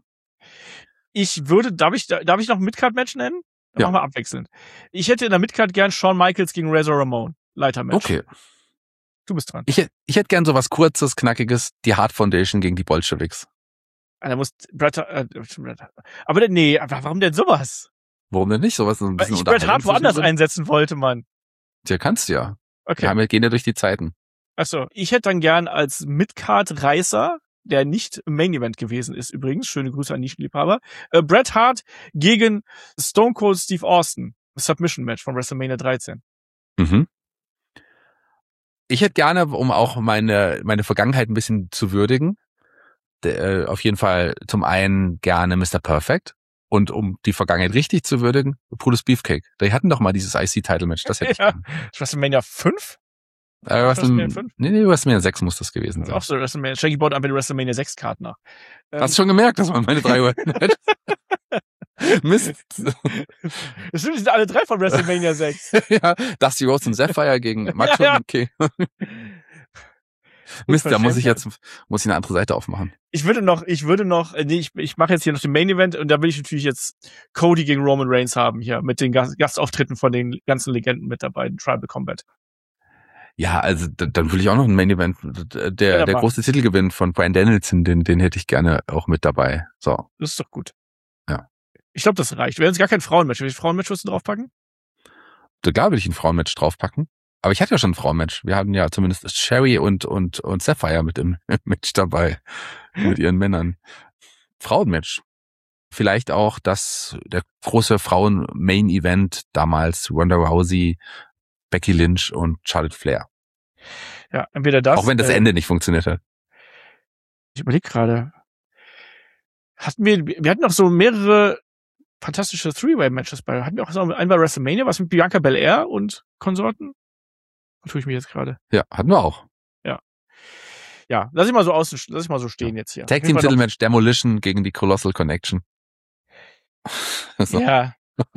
Ich würde, darf ich, darf ich noch ein Midcard-Match nennen? Dann ja. machen wir abwechselnd. Ich hätte in der Midcard gern Shawn Michaels gegen Razor Ramon. Leiter-Match. Okay. Du bist dran. Ich, ich hätte gern so was Kurzes, Knackiges, die Hart Foundation gegen die Bolschewiks. Da muss Bret, äh, aber nee, warum denn sowas? Warum denn nicht? Sowas ein bisschen Weil ich Bret Hart woanders einsetzen wollte, Mann. Tja, kannst du ja. Okay. Wir haben ja, gehen ja durch die Zeiten. Achso, ich hätte dann gern als Midcard-Reißer, der nicht im Main Event gewesen ist übrigens, schöne Grüße an Nischenliebhaber, äh, Bret Hart gegen Stone Cold Steve Austin. Submission Match von WrestleMania dreizehn. Mhm. Ich hätte gerne, um auch meine meine Vergangenheit ein bisschen zu würdigen, de, äh, auf jeden Fall zum einen gerne Mister Perfect und um die Vergangenheit richtig zu würdigen, Brutus Beefcake. Die hatten doch mal dieses I C-Title-Match, das hätte ich ja. gerne. WrestleMania fünf? Äh, WrestleMania fünf? Nee, nee, WrestleMania sechs muss das gewesen sein. Auch so, WrestleMania, Shaggy baut einfach die WrestleMania sechs Card nach. Ähm, Hast du schon gemerkt, dass man meine drei Uhr Mist. Das stimmt, die sind alle drei von WrestleMania sechs. Ja, Dusty Rhodes und Sapphire gegen Macho ja, ja. Okay. Mist, da muss ich jetzt muss ich eine andere Seite aufmachen. Ich würde noch, ich würde noch, nee, ich, ich mache jetzt hier noch den Main Event und da will ich natürlich jetzt Cody gegen Roman Reigns haben hier mit den Gastauftritten von den ganzen Legenden mit dabei, in Tribal Combat. Ja, also dann will ich auch noch ein Main Event. Der, der große Titelgewinn von Bryan Danielson, den, den hätte ich gerne auch mit dabei. So. Das ist doch gut. Ja. Ich glaube, das reicht. Wir werden jetzt gar kein Frauenmatch. Welches Frauenmatch wirst du draufpacken? Da will ich ein Frauenmatch draufpacken. Aber ich hatte ja schon ein Frauenmatch. Wir hatten ja zumindest Sherry und, und, und Sapphire mit im Match dabei. Mit ihren Männern. Frauenmatch. Vielleicht auch das, der große Frauen-Main-Event damals, Ronda Rousey, Becky Lynch und Charlotte Flair. Ja, entweder das. Auch wenn das äh, Ende nicht funktioniert hat. Ich überlege gerade. Hatten wir, wir hatten noch so mehrere fantastische Three-Way-Matches bei. Hatten wir auch so ein bei WrestleMania, was mit Bianca Belair und Konsorten? Da tue ich mich jetzt gerade. Ja, hatten wir auch. Ja. Ja, lass ich mal so außen, lass ich mal so stehen ja. jetzt hier. Tag Team Titelmatch Demolition gegen die Colossal Connection. So. Ja.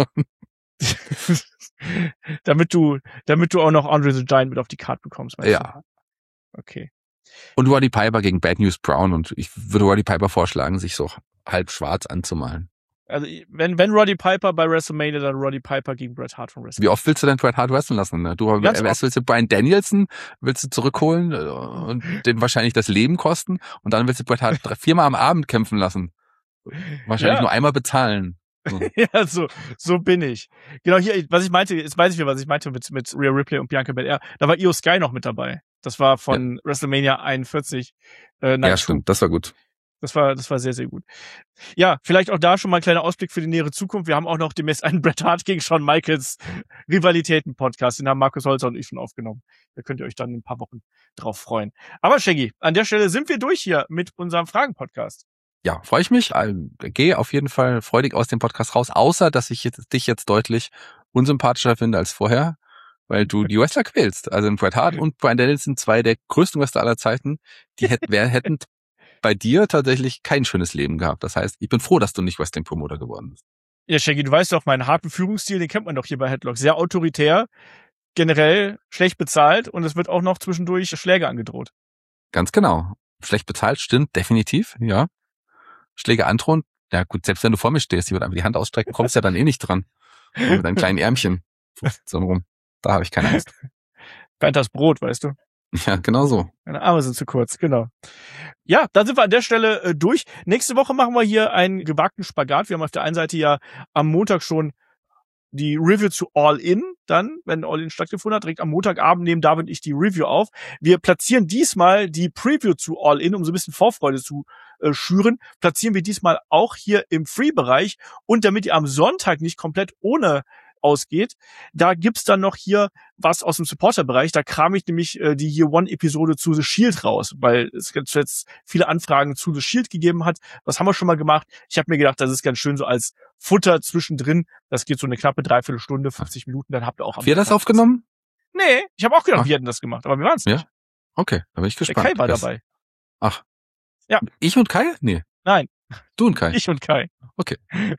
damit du, damit du auch noch Andre the Giant mit auf die Karte bekommst. Weißt ja. Du? Okay. Und Roddy Piper gegen Bad News Brown und ich würde Roddy Piper vorschlagen, sich so halb schwarz anzumalen. Also wenn wenn Roddy Piper bei WrestleMania, dann Roddy Piper gegen Bret Hart von WrestleMania. Wie oft willst du denn Bret Hart wresteln lassen? Ne? Du Ganz erst willst du Bryan Danielson willst du zurückholen und dem wahrscheinlich das Leben kosten und dann willst du Bret Hart viermal am Abend kämpfen lassen. Wahrscheinlich ja. nur einmal bezahlen. So. ja, so so bin ich. Genau hier, was ich meinte, jetzt weiß ich wieder, was ich meinte mit mit Rhea Ripley und Bianca Belair. Da war Io Sky noch mit dabei. Das war von ja. WrestleMania einundvierzig. Äh, ja, stimmt. Das war gut. Das war, das war sehr, sehr gut. Ja, vielleicht auch da schon mal ein kleiner Ausblick für die nähere Zukunft. Wir haben auch noch demnächst einen Bret Hart gegen Shawn Michaels Rivalitäten-Podcast. Den haben Markus Holzer und ich schon aufgenommen. Da könnt ihr euch dann in ein paar Wochen drauf freuen. Aber Shaggy, an der Stelle sind wir durch hier mit unserem Fragen-Podcast. Ja, freue ich mich. Gehe auf jeden Fall freudig aus dem Podcast raus, außer dass ich jetzt, dich jetzt deutlich unsympathischer finde als vorher, weil du die Wrestler quälst. Also Bret Hart und Bryan Danielson, zwei der größten Wrestler aller Zeiten, die hätten, wer, hätten bei dir tatsächlich kein schönes Leben gehabt. Das heißt, ich bin froh, dass du nicht Wrestling-Promoter geworden bist. Ja, Shaggy, du weißt doch, meinen harten Führungsstil, den kennt man doch hier bei Headlock. Sehr autoritär, generell schlecht bezahlt und es wird auch noch zwischendurch Schläge angedroht. Ganz genau. Schlecht bezahlt, stimmt, definitiv, ja. Schläge androhen, ja gut, selbst wenn du vor mir stehst, die wird einfach die Hand ausstrecken, kommst ja dann eh nicht dran. Mit deinem kleinen Ärmchen. So rum. Da habe ich keine Angst. Bernd das Brot, weißt du. Ja, genau so. Meine Arme sind zu kurz, genau. Ja, dann sind wir an der Stelle äh, durch. Nächste Woche machen wir hier einen gewagten Spagat. Wir haben auf der einen Seite ja am Montag schon die Review zu All In, dann, wenn All In stattgefunden hat, direkt am Montagabend nehmen David und ich die Review auf. Wir platzieren diesmal die Preview zu All In, um so ein bisschen Vorfreude zu äh, schüren, platzieren wir diesmal auch hier im Free-Bereich. Und damit ihr am Sonntag nicht komplett ohne ausgeht, da gibt's dann noch hier was aus dem Supporter-Bereich. Da kram ich nämlich äh, die Year One-Episode zu The Shield raus, weil es jetzt viele Anfragen zu The Shield gegeben hat. Was haben wir schon mal gemacht? Ich habe mir gedacht, das ist ganz schön so als Futter zwischendrin. Das geht so eine knappe Dreiviertelstunde, fünfzig Minuten. Dann habt ihr auch... Habt ihr das aufgenommen? Nee, ich habe auch gedacht, Ach. wir hätten das gemacht, aber wir waren es nicht. Ja? Okay, da bin ich gespannt. Der Kai war das. dabei. Ach. Ja. Ich und Kai? Nee. Nein. Du und Kai? Ich und Kai. Okay.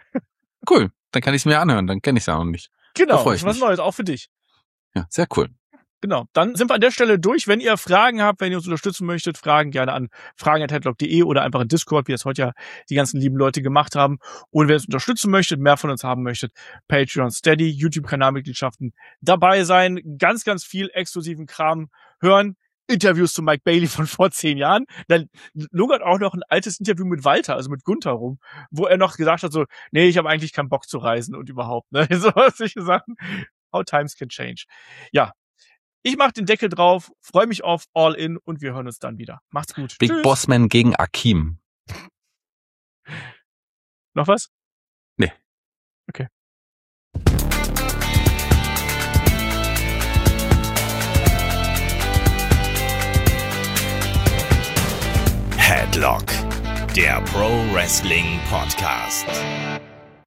Cool. Dann kann ich es mir anhören, dann kenne ich es ja auch nicht. Genau, da das ist was Neues, auch für dich. Ja, sehr cool. Genau, dann sind wir an der Stelle durch. Wenn ihr Fragen habt, wenn ihr uns unterstützen möchtet, Fragen gerne an fragen at headlock punkt de oder einfach in Discord, wie das heute ja die ganzen lieben Leute gemacht haben. Und wenn ihr uns unterstützen möchtet, mehr von uns haben möchtet, Patreon, Steady, YouTube-Kanalmitgliedschaften dabei sein, ganz, ganz viel exklusiven Kram hören. Interviews zu Mike Bailey von vor zehn Jahren. Dann lungert auch noch ein altes Interview mit Walter, also mit Gunther rum, wo er noch gesagt hat so, nee, ich habe eigentlich keinen Bock zu reisen und überhaupt, ne, so solche Sachen. How times can change. Ja, ich mach den Deckel drauf, freue mich auf All In und wir hören uns dann wieder. Macht's gut. Big Tschüss. Bossman gegen Akeem. Noch was? Nee. Okay. Headlock, der Pro Wrestling Podcast.